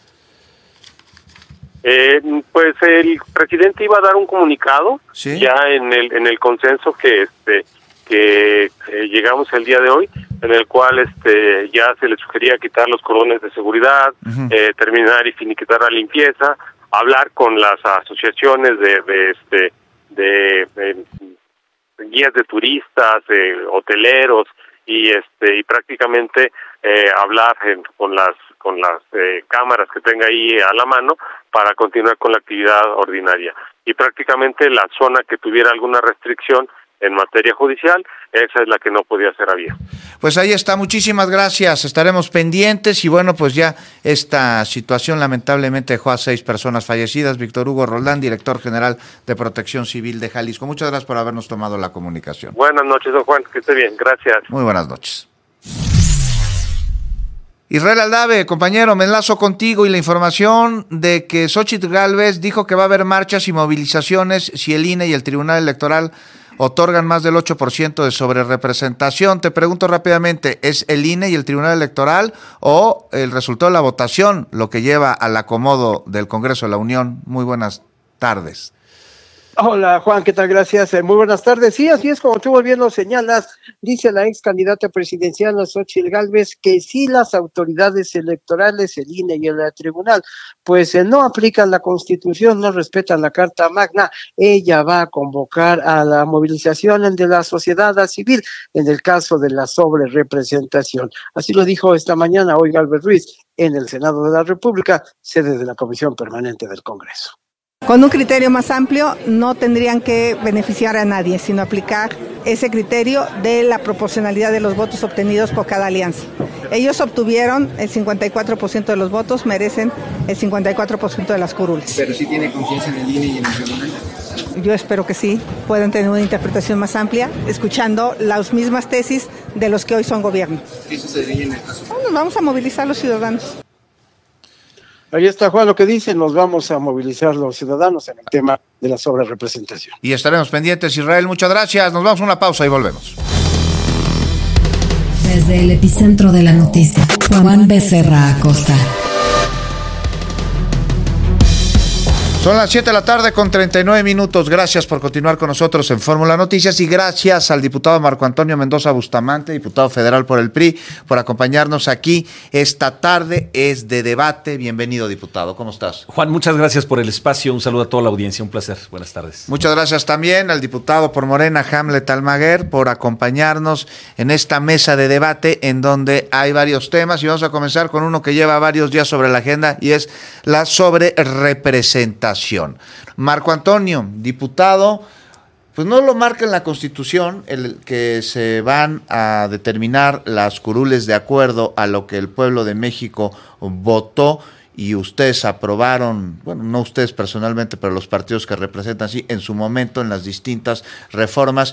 Pues el presidente iba a dar un comunicado, ¿sí?, ya en el consenso que llegamos el día de hoy, en el cual ya se le sugería quitar los cordones de seguridad, terminar y finiquitar la limpieza, hablar con las asociaciones de guías de turistas, hoteleros, y prácticamente hablar con las cámaras que tenga ahí a la mano para continuar con la actividad ordinaria. Y prácticamente la zona que tuviera alguna restricción en materia judicial, esa es la que no podía ser abierta. Pues ahí está, muchísimas gracias, estaremos pendientes. Y bueno, pues ya esta situación lamentablemente dejó a 6 personas fallecidas. Víctor Hugo Roldán, director general de Protección Civil de Jalisco, muchas gracias por habernos tomado la comunicación. Buenas noches, don Juan, que esté bien, gracias. Muy buenas noches. Israel Aldave, compañero, me enlazo contigo y la información de que Xóchitl Gálvez dijo que va a haber marchas y movilizaciones si el INE y el Tribunal Electoral otorgan más del 8% de sobrerepresentación. Te pregunto rápidamente, ¿es el INE y el Tribunal Electoral o el resultado de la votación lo que lleva al acomodo del Congreso de la Unión? Muy buenas tardes. Hola Juan, ¿qué tal? Gracias. Muy buenas tardes. Sí, así es, como tú muy bien lo señalas, dice la ex candidata presidencial Xóchitl Gálvez que si las autoridades electorales, el INE y el tribunal, pues no aplican la Constitución, no respetan la Carta Magna, ella va a convocar a la movilización de la sociedad civil en el caso de la sobrerepresentación. Así lo dijo esta mañana hoy Gálvez Ruiz en el Senado de la República, sede de la Comisión Permanente del Congreso. Con un criterio más amplio no tendrían que beneficiar a nadie, sino aplicar ese criterio de la proporcionalidad de los votos obtenidos por cada alianza. Ellos obtuvieron el 54% de los votos, merecen el 54% de las curules. ¿Pero sí tiene confianza en el INE y en el tribunal? Yo espero que sí, puedan tener una interpretación más amplia, escuchando las mismas tesis de los que hoy son gobierno. ¿Qué sucedería en el caso? Nos vamos a movilizar a los ciudadanos. Ahí está, Juan, lo que dice, nos vamos a movilizar los ciudadanos en el tema de la sobrerepresentación. Y estaremos pendientes, Israel, muchas gracias. Nos vamos a una pausa y volvemos. Desde el epicentro de la noticia, Juan Becerra Acosta. Son las 7 de la tarde con 39 minutos. Gracias por continuar con nosotros en Fórmula Noticias y gracias al diputado Marco Antonio Mendoza Bustamante, diputado federal por el PRI, por acompañarnos aquí. Esta tarde es de debate. Bienvenido, diputado. ¿Cómo estás? Juan, muchas gracias por el espacio. Un saludo a toda la audiencia. Un placer. Buenas tardes. Muchas gracias también al diputado por Morena, Hamlet Almaguer, por acompañarnos en esta mesa de debate en donde hay varios temas y vamos a comenzar con uno que lleva varios días sobre la agenda y es la sobrerepresentación. Marco Antonio, diputado, pues no lo marca en la Constitución el que se van a determinar las curules de acuerdo a lo que el pueblo de México votó y ustedes aprobaron, bueno, no ustedes personalmente, pero los partidos que representan, sí, en su momento en las distintas reformas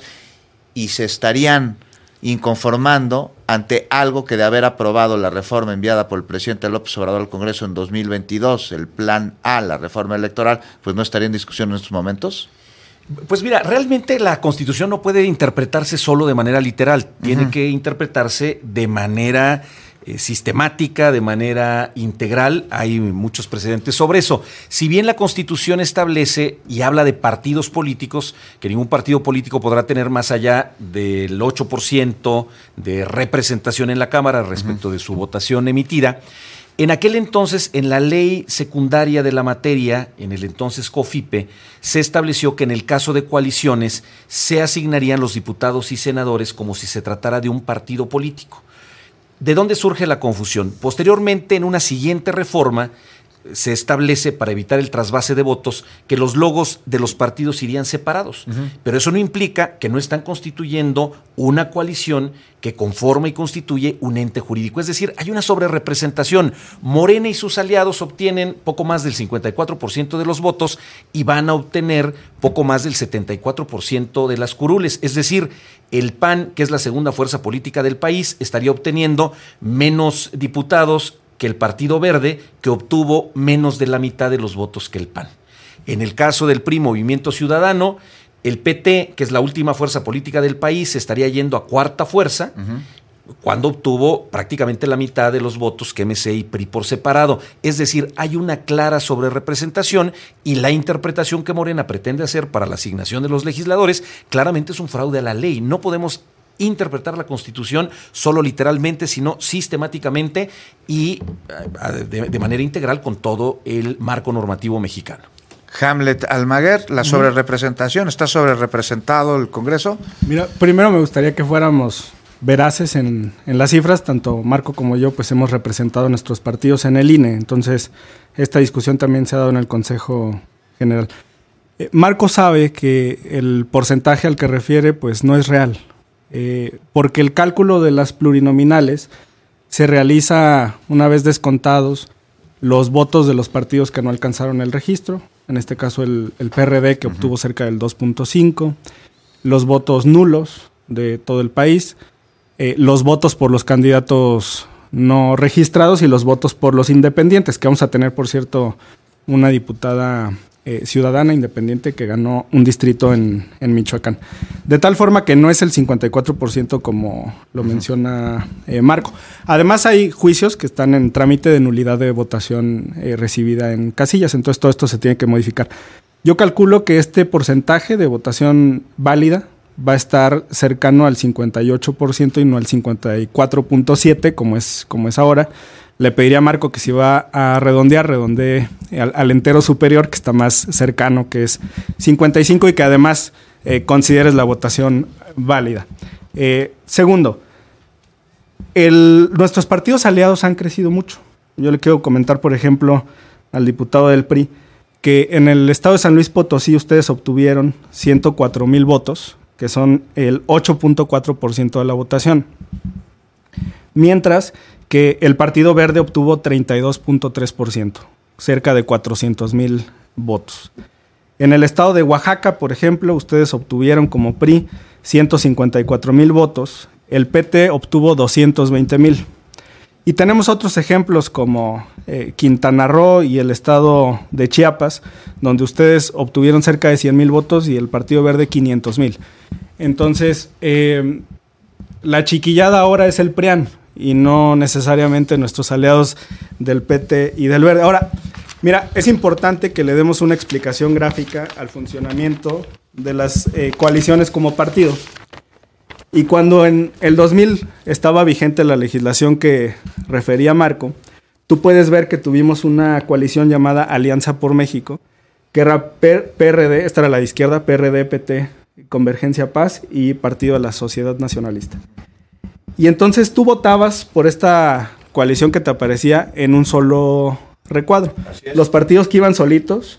y se estarían inconformando ante algo que de haber aprobado la reforma enviada por el presidente López Obrador al Congreso en 2022, el Plan A, la reforma electoral, pues no estaría en discusión en estos momentos. Pues mira, realmente la Constitución no puede interpretarse solo de manera literal, tiene que interpretarse de manera sistemática, de manera integral. Hay muchos precedentes sobre eso. Si bien la Constitución establece y habla de partidos políticos, que ningún partido político podrá tener más allá del 8% de representación en la Cámara respecto de su votación emitida, en aquel entonces, en la ley secundaria de la materia, en el entonces COFIPE, se estableció que en el caso de coaliciones se asignarían los diputados y senadores como si se tratara de un partido político. ¿De dónde surge la confusión? Posteriormente, en una siguiente reforma, se establece, para evitar el trasvase de votos, que los logos de los partidos irían separados. Pero eso no implica que no están constituyendo una coalición que conforma y constituye un ente jurídico. Es decir, hay una sobrerepresentación. Morena y sus aliados obtienen poco más del 54% de los votos y van a obtener poco más del 74% de las curules. Es decir, el PAN, que es la segunda fuerza política del país, estaría obteniendo menos diputados que el Partido Verde, que obtuvo menos de la mitad de los votos que el PAN. En el caso del PRI, Movimiento Ciudadano, el PT, que es la última fuerza política del país, estaría yendo a cuarta fuerza, cuando obtuvo prácticamente la mitad de los votos que MC y PRI por separado. Es decir, hay una clara sobrerepresentación y la interpretación que Morena pretende hacer para la asignación de los legisladores claramente es un fraude a la ley. No podemos interpretar la Constitución solo literalmente, sino sistemáticamente y de manera integral con todo el marco normativo mexicano. Hamlet Almaguer, la sobrerepresentación, ¿está sobrerepresentado el Congreso? Mira, primero me gustaría que fuéramos veraces en las cifras, tanto Marco como yo pues hemos representado nuestros partidos en el INE, entonces esta discusión también se ha dado en el Consejo General. Marco sabe que el porcentaje al que refiere pues no es real, porque el cálculo de las plurinominales se realiza una vez descontados los votos de los partidos que no alcanzaron el registro, en este caso el PRD, que obtuvo cerca del 2.5, los votos nulos de todo el país, los votos por los candidatos no registrados y los votos por los independientes, que vamos a tener, por cierto, una diputada ciudadana independiente que ganó un distrito en Michoacán. De tal forma que no es el 54% como lo menciona Marco. Además hay juicios que están en trámite de nulidad de votación recibida en casillas, entonces todo esto se tiene que modificar. Yo calculo que este porcentaje de votación válida va a estar cercano al 58% y no al 54.7% como es ahora. Le pediría a Marco que si va a redondee al entero superior, que está más cercano, que es 55, y que además consideres la votación válida. Segundo, nuestros partidos aliados han crecido mucho. Yo le quiero comentar, por ejemplo, al diputado del PRI, que en el estado de San Luis Potosí ustedes obtuvieron 104,000 votos, que son el 8.4% de la votación. Mientras que el Partido Verde obtuvo 32.3%, cerca de 400,000 votos. En el estado de Oaxaca, por ejemplo, ustedes obtuvieron como PRI 154,000 votos, el PT obtuvo 220,000. Y tenemos otros ejemplos como Quintana Roo y el estado de Chiapas, donde ustedes obtuvieron cerca de 100,000 votos y el Partido Verde 500,000. Entonces, la chiquillada ahora es el PRIAN y no necesariamente nuestros aliados del PT y del Verde. Ahora, mira, es importante que le demos una explicación gráfica al funcionamiento de las coaliciones como partido. Y cuando en el 2000 estaba vigente la legislación que refería Marco, tú puedes ver que tuvimos una coalición llamada Alianza por México, que era PRD, esta era la de izquierda, PRD, PT, Convergencia Paz y Partido de la Sociedad Nacionalista. Y entonces tú votabas por esta coalición que te aparecía en un solo recuadro. Los partidos que iban solitos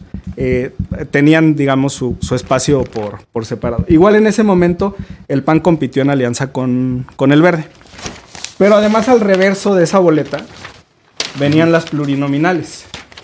tenían, digamos, su espacio por separado. Igual en ese momento el PAN compitió en alianza con el Verde. Pero además al reverso de esa boleta venían las plurinominales.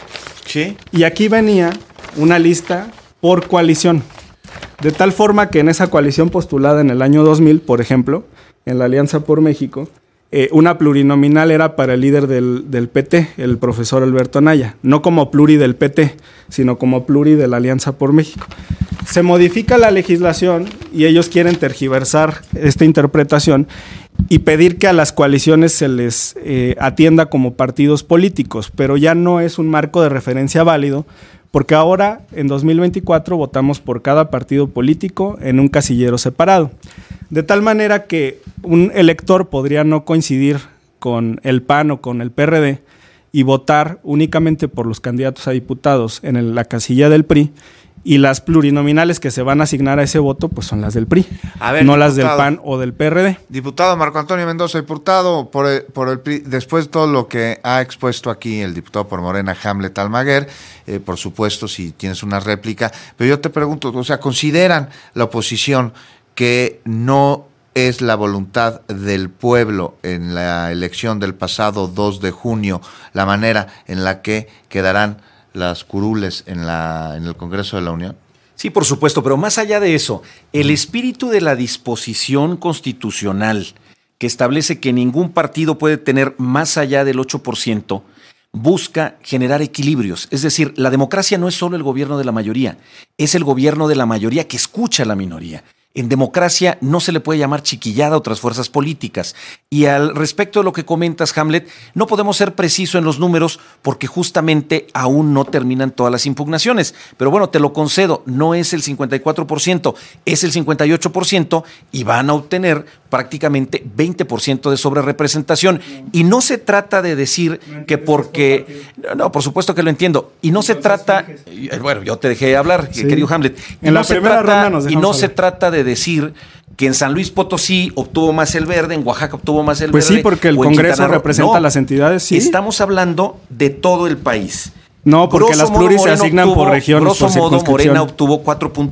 Sí. Y aquí venía una lista por coalición. De tal forma que en esa coalición postulada en el año 2000, por ejemplo, en la Alianza por México, una plurinominal era para el líder del PT, el profesor Alberto Anaya, no como pluri del PT, sino como pluri de la Alianza por México. Se modifica la legislación y ellos quieren tergiversar esta interpretación y pedir que a las coaliciones se les atienda como partidos políticos, pero ya no es un marco de referencia válido, porque ahora, en 2024, votamos por cada partido político en un casillero separado. De tal manera que un elector podría no coincidir con el PAN o con el PRD y votar únicamente por los candidatos a diputados en la casilla del PRI, y las plurinominales que se van a asignar a ese voto pues son las del PRI, no las del PAN o del PRD. Diputado Marco Antonio Mendoza, diputado por el PRI, después de todo lo que ha expuesto aquí el diputado por Morena, Hamlet Almaguer, por supuesto, si tienes una réplica, pero yo te pregunto, o sea, ¿consideran la oposición que no es la voluntad del pueblo en la elección del pasado 2 de junio la manera en la que quedarán las curules en el Congreso de la Unión? Sí, por supuesto, pero más allá de eso, el espíritu de la disposición constitucional que establece que ningún partido puede tener más allá del 8%, busca generar equilibrios. Es decir, la democracia no es solo el gobierno de la mayoría, es el gobierno de la mayoría que escucha a la minoría. En democracia no se le puede llamar chiquillada a otras fuerzas políticas. Y al respecto de lo que comentas, Hamlet, no podemos ser precisos en los números porque justamente aún no terminan todas las impugnaciones. Pero bueno, te lo concedo, no es el 54%, es el 58% y van a obtener prácticamente 20% de sobrerepresentación. Y no se trata de decir que porque... No, por supuesto que lo entiendo. Y no se trata... Bueno, yo te dejé hablar, querido Hamlet. En la primera ronda nos dejamos hablar. Se trata de decir que en San Luis Potosí obtuvo más el Verde, en Oaxaca obtuvo más el Verde. Pues sí, porque el Congreso representa a las entidades, sí. Estamos hablando de todo el país. No, porque las pluris se asignan por regiones, grosso modo, Morena obtuvo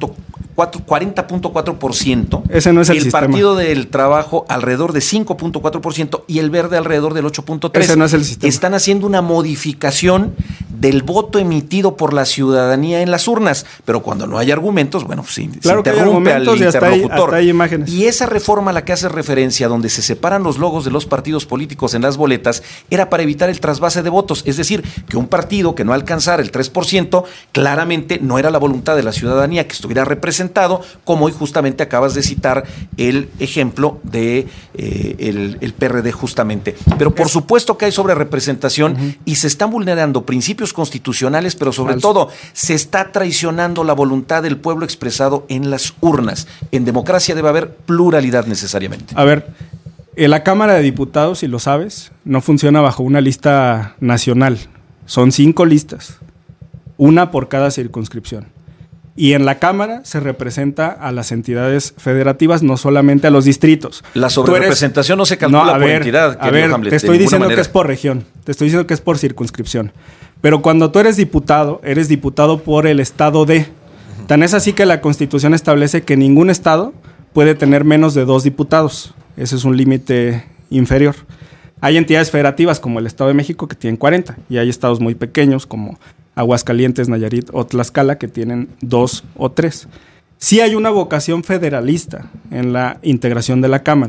40.4%. Ese no es el sistema. El Partido del Trabajo alrededor de 5.4% y el Verde alrededor del 8.3%. Ese no es el sistema. Están haciendo una modificación del voto emitido por la ciudadanía en las urnas, pero cuando no hay argumentos, bueno, pues claro se interrumpe al interlocutor. Hasta hay imágenes. Y esa reforma a la que hace referencia, donde se separan los logos de los partidos políticos en las boletas, era para evitar el trasvase de votos. Es decir, que un partido que no alcanzara el 3%, claramente no era la voluntad de la ciudadanía que estuviera representado, como hoy justamente acabas de citar el ejemplo de el PRD justamente. Pero por supuesto que hay sobrerepresentación y se están vulnerando principios constitucionales, pero sobre todo se está traicionando la voluntad del pueblo expresado en las urnas. En democracia debe haber pluralidad necesariamente. A ver, la Cámara de Diputados, si lo sabes, no funciona bajo una lista nacional. Son 5 listas, una por cada circunscripción. Y en la Cámara se representa a las entidades federativas, no solamente a los distritos. La sobrerepresentación no se calcula por entidad. A ver, Hamlet, te estoy diciendo que es por región, te estoy diciendo que es por circunscripción. Pero cuando tú eres diputado por el estado de... Tan es así que la Constitución establece que ningún estado puede tener menos de 2 diputados. Ese es un límite inferior. Hay entidades federativas como el Estado de México que tienen 40 y hay estados muy pequeños como Aguascalientes, Nayarit o Tlaxcala que tienen 2 o 3. Sí hay una vocación federalista en la integración de la Cámara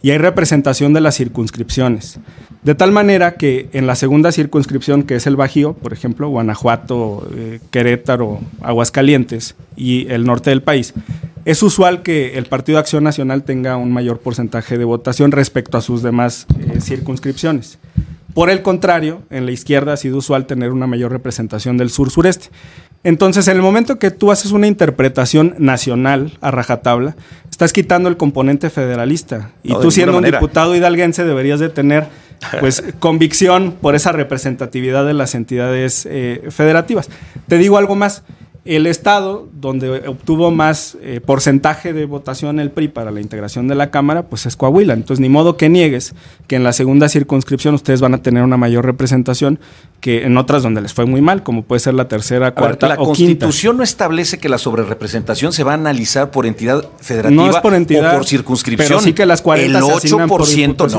y hay representación de las circunscripciones. De tal manera que en la segunda circunscripción, que es el Bajío, por ejemplo, Guanajuato, Querétaro, Aguascalientes y el norte del país, es usual que el Partido de Acción Nacional tenga un mayor porcentaje de votación respecto a sus demás circunscripciones. Por el contrario, en la izquierda ha sido usual tener una mayor representación del sur-sureste. Entonces, en el momento que tú haces una interpretación nacional a rajatabla, estás quitando el componente federalista. Y tú, siendo un diputado hidalguense, deberías de tener pues convicción por esa representatividad de las entidades federativas. Te digo algo más. El estado donde obtuvo más porcentaje de votación el PRI para la integración de la Cámara, pues es Coahuila. Entonces, ni modo que niegues que en la segunda circunscripción ustedes van a tener una mayor representación que en otras donde les fue muy mal, como puede ser la tercera, cuarta o quinta. La Constitución no establece que la sobrerepresentación se va a analizar por entidad federativa, no es por entidad, o por circunscripción. Pero sí que las 40 el 8%, se asignan por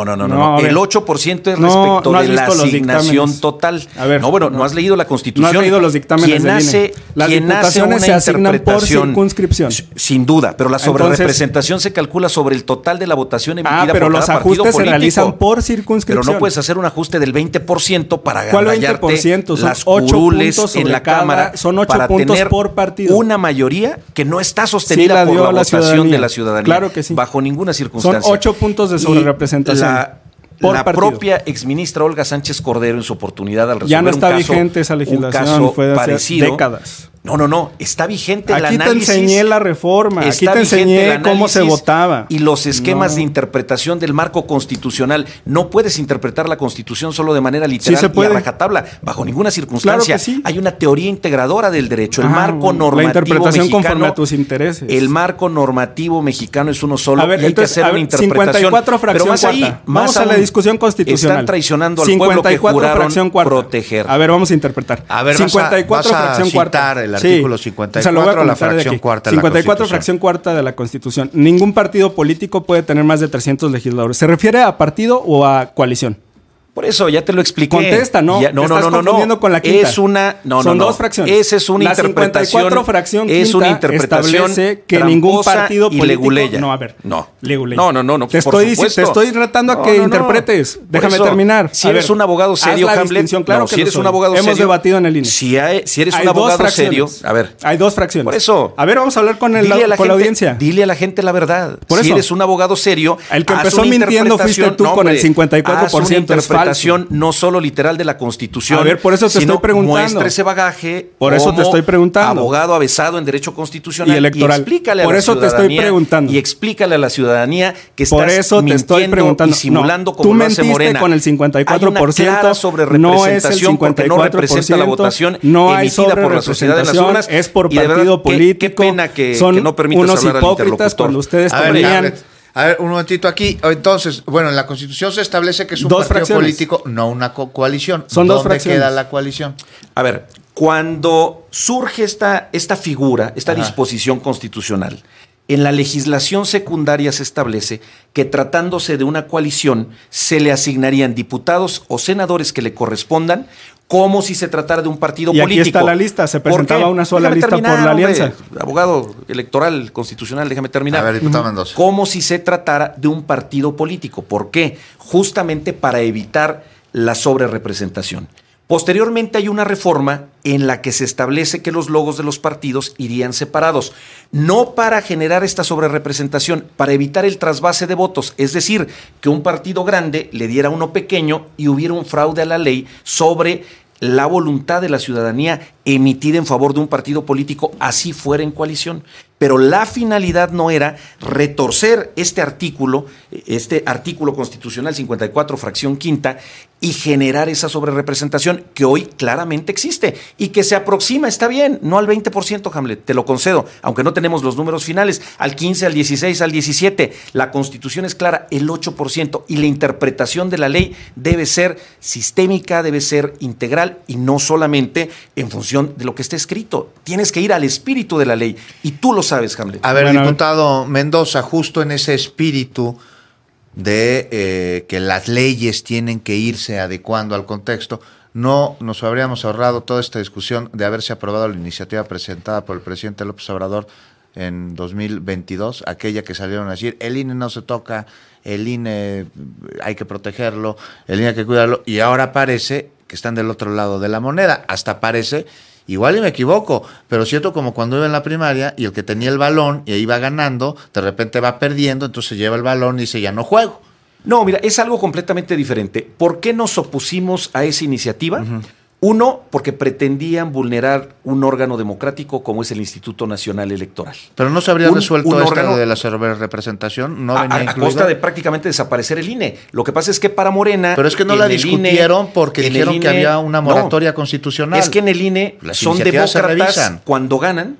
no. El 8% es respecto de la asignación total. A ver, no has leído la Constitución. No has leído los dictámenes del INE. Las diputaciones se asignan por circunscripción. Sin duda, pero la sobrerepresentación se calcula sobre el total de la votación emitida por cada partido político. Pero los ajustes se realizan por circunscripción. Pero no puedes hacer un ajuste del 20% para agandallarte las curules en la Cámara. Son 8 para puntos tener por partido. Una mayoría que no está sostenida por la votación de la ciudadanía. Claro que sí. Bajo ninguna circunstancia. Son 8 puntos de sobrerepresentación. La propia exministra Olga Sánchez Cordero, en su oportunidad al resolver ya no está vigente esa legislación, fue de hace parecido, décadas. No, está vigente el análisis. Aquí te enseñé la reforma, aquí te enseñé cómo se votaba. Y los esquemas de interpretación del marco constitucional. No puedes interpretar la Constitución solo de manera literal y a rajatabla, bajo ninguna circunstancia. Claro que sí. Hay una teoría integradora del derecho. El marco normativo la interpretación mexicano, conforme a tus intereses. El marco normativo mexicano es uno solo. A ver, y hay que hacer una interpretación. 54 fracción pero cuarta. Vamos a la discusión constitucional. Están traicionando al pueblo que juraron proteger. A ver, vamos a interpretar. A ver, 54 fracción cuarta. El artículo 54. O sea, lo voy a la fracción cuarta 54 fracción cuarta de la Constitución. Ningún partido político puede tener más de 300 legisladores. ¿Se refiere a partido o a coalición? Por eso, ya te lo expliqué. Contesta, ¿no? Ya, estás confundiendo con la quinta. Son dos fracciones. Esa es una interpretación. La 54 fracción es una interpretación establece que ningún partido político... Leguleya. No, a ver. No. Leguleya. No. Te estoy retando a que interpretes. Déjame terminar. Si eres un abogado serio, Hamlet... Claro si eres un abogado serio... Hemos debatido en el INE. Si eres un abogado serio... A ver. Hay dos fracciones. Por eso... A ver, vamos a hablar con la audiencia. Dile a la gente la verdad. Si eres un abogado serio... El que empezó mintiendo fuiste tú con el 54%. Haz una interpretación no solo literal de la Constitución. A ver, por eso te estoy preguntando. Muestra ese bagaje. Por eso te estoy preguntando. Abogado avesado en derecho constitucional y electoral. Y explícale por a la eso ciudadanía. Te estoy preguntando. Y explícale a la ciudadanía que por estás eso te estoy preguntando. Y simulando no, como lo hace Morena. Tú mentiste con el 54%. Hay una clara sobrerepresentación no porque no representa la votación no emitida por la sociedad en las urnas. Es por partido político. Qué pena que no permitas unos hablar al hipócritas interlocutor. cuando ustedes tenían... A ver, un momentito aquí. Entonces, bueno, en la Constitución se establece que es un partido político, no una coalición. Son dos fracciones. ¿Dónde queda la coalición? A ver, cuando surge esta figura, esta disposición constitucional, en la legislación secundaria se establece que tratándose de una coalición se le asignarían diputados o senadores que le correspondan como si se tratara de un partido político. Y aquí está la lista, se presentaba una sola lista por la alianza. Abogado electoral constitucional, déjame terminar. A ver, diputado Mendoza. Como si se tratara de un partido político. ¿Por qué? Justamente para evitar la sobrerepresentación. Posteriormente hay una reforma en la que se establece que los logos de los partidos irían separados, no para generar esta sobrerepresentación, para evitar el trasvase de votos, es decir, que un partido grande le diera a uno pequeño y hubiera un fraude a la ley sobre la voluntad de la ciudadanía emitida en favor de un partido político, así fuera en coalición. Pero la finalidad no era retorcer este artículo constitucional 54, fracción quinta, y generar esa sobrerepresentación que hoy claramente existe y que se aproxima, está bien, no al 20%, Hamlet, te lo concedo, aunque no tenemos los números finales, al 15, al 16, al 17. La Constitución es clara, el 8%, y la interpretación de la ley debe ser sistémica, debe ser integral y no solamente en función de lo que esté escrito. Tienes que ir al espíritu de la ley y tú lo sabes, Hamlet. A ver, diputado Mendoza, justo en ese espíritu de que las leyes tienen que irse adecuando al contexto, no nos habríamos ahorrado toda esta discusión de haberse aprobado la iniciativa presentada por el presidente López Obrador en 2022, aquella que salieron a decir, el INE no se toca, el INE hay que protegerlo, el INE hay que cuidarlo, y ahora parece que están del otro lado de la moneda. Hasta parece, igual y me equivoco, pero siento como cuando iba en la primaria y el que tenía el balón y iba ganando, de repente va perdiendo, entonces lleva el balón y dice, ya no juego. No, mira, es algo completamente diferente. ¿Por qué nos opusimos a esa iniciativa? Uno, porque pretendían vulnerar un órgano democrático como es el Instituto Nacional Electoral. Pero no se habría resuelto órgano de la representación, no venía a costa de prácticamente desaparecer el INE. Lo que pasa es que para Morena... Pero es que no la discutieron porque dijeron que había una moratoria constitucional. Es que en el INE son demócratas cuando ganan,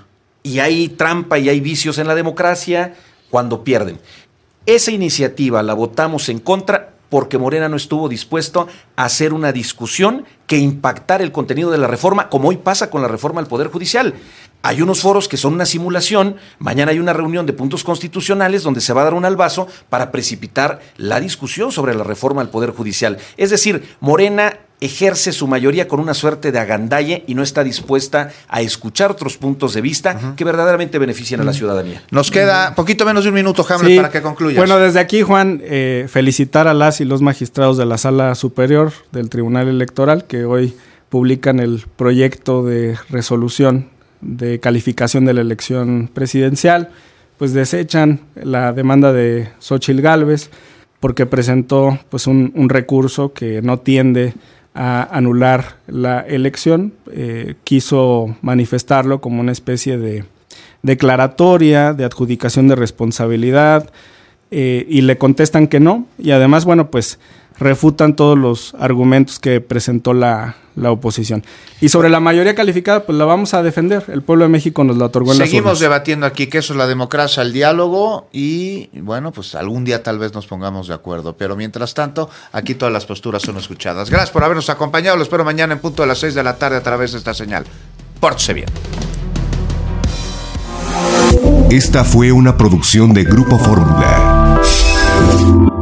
y hay trampa y hay vicios en la democracia cuando pierden. Esa iniciativa la votamos en contra porque Morena no estuvo dispuesto a hacer una discusión que impactara el contenido de la reforma, como hoy pasa con la reforma al Poder Judicial. Hay unos foros que son una simulación, mañana hay una reunión de puntos constitucionales donde se va a dar un albazo para precipitar la discusión sobre la reforma al Poder Judicial. Es decir, Morena ejerce su mayoría con una suerte de agandalle y no está dispuesta a escuchar otros puntos de vista que verdaderamente beneficien a la ciudadanía. Nos queda poquito menos de un minuto, Hamlet, para que concluyas. Bueno, desde aquí, Juan, felicitar a las y los magistrados de la Sala Superior del Tribunal Electoral que hoy publican el proyecto de resolución de calificación de la elección presidencial. Pues desechan la demanda de Xóchitl Gálvez porque presentó pues un recurso que no tiende a anular la elección, quiso manifestarlo como una especie de declaratoria, de adjudicación de responsabilidad, y le contestan que no, y además, bueno, pues refutan todos los argumentos que presentó la oposición. Y sobre la mayoría calificada, pues la vamos a defender. El pueblo de México nos la otorgó en las urnas. Seguimos debatiendo aquí que eso es la democracia, el diálogo, y bueno, pues algún día tal vez nos pongamos de acuerdo. Pero mientras tanto, aquí todas las posturas son escuchadas. Gracias por habernos acompañado. Lo espero mañana en punto de las 6 de la tarde a través de esta señal. Pórtese bien. Esta fue una producción de Grupo Fórmula.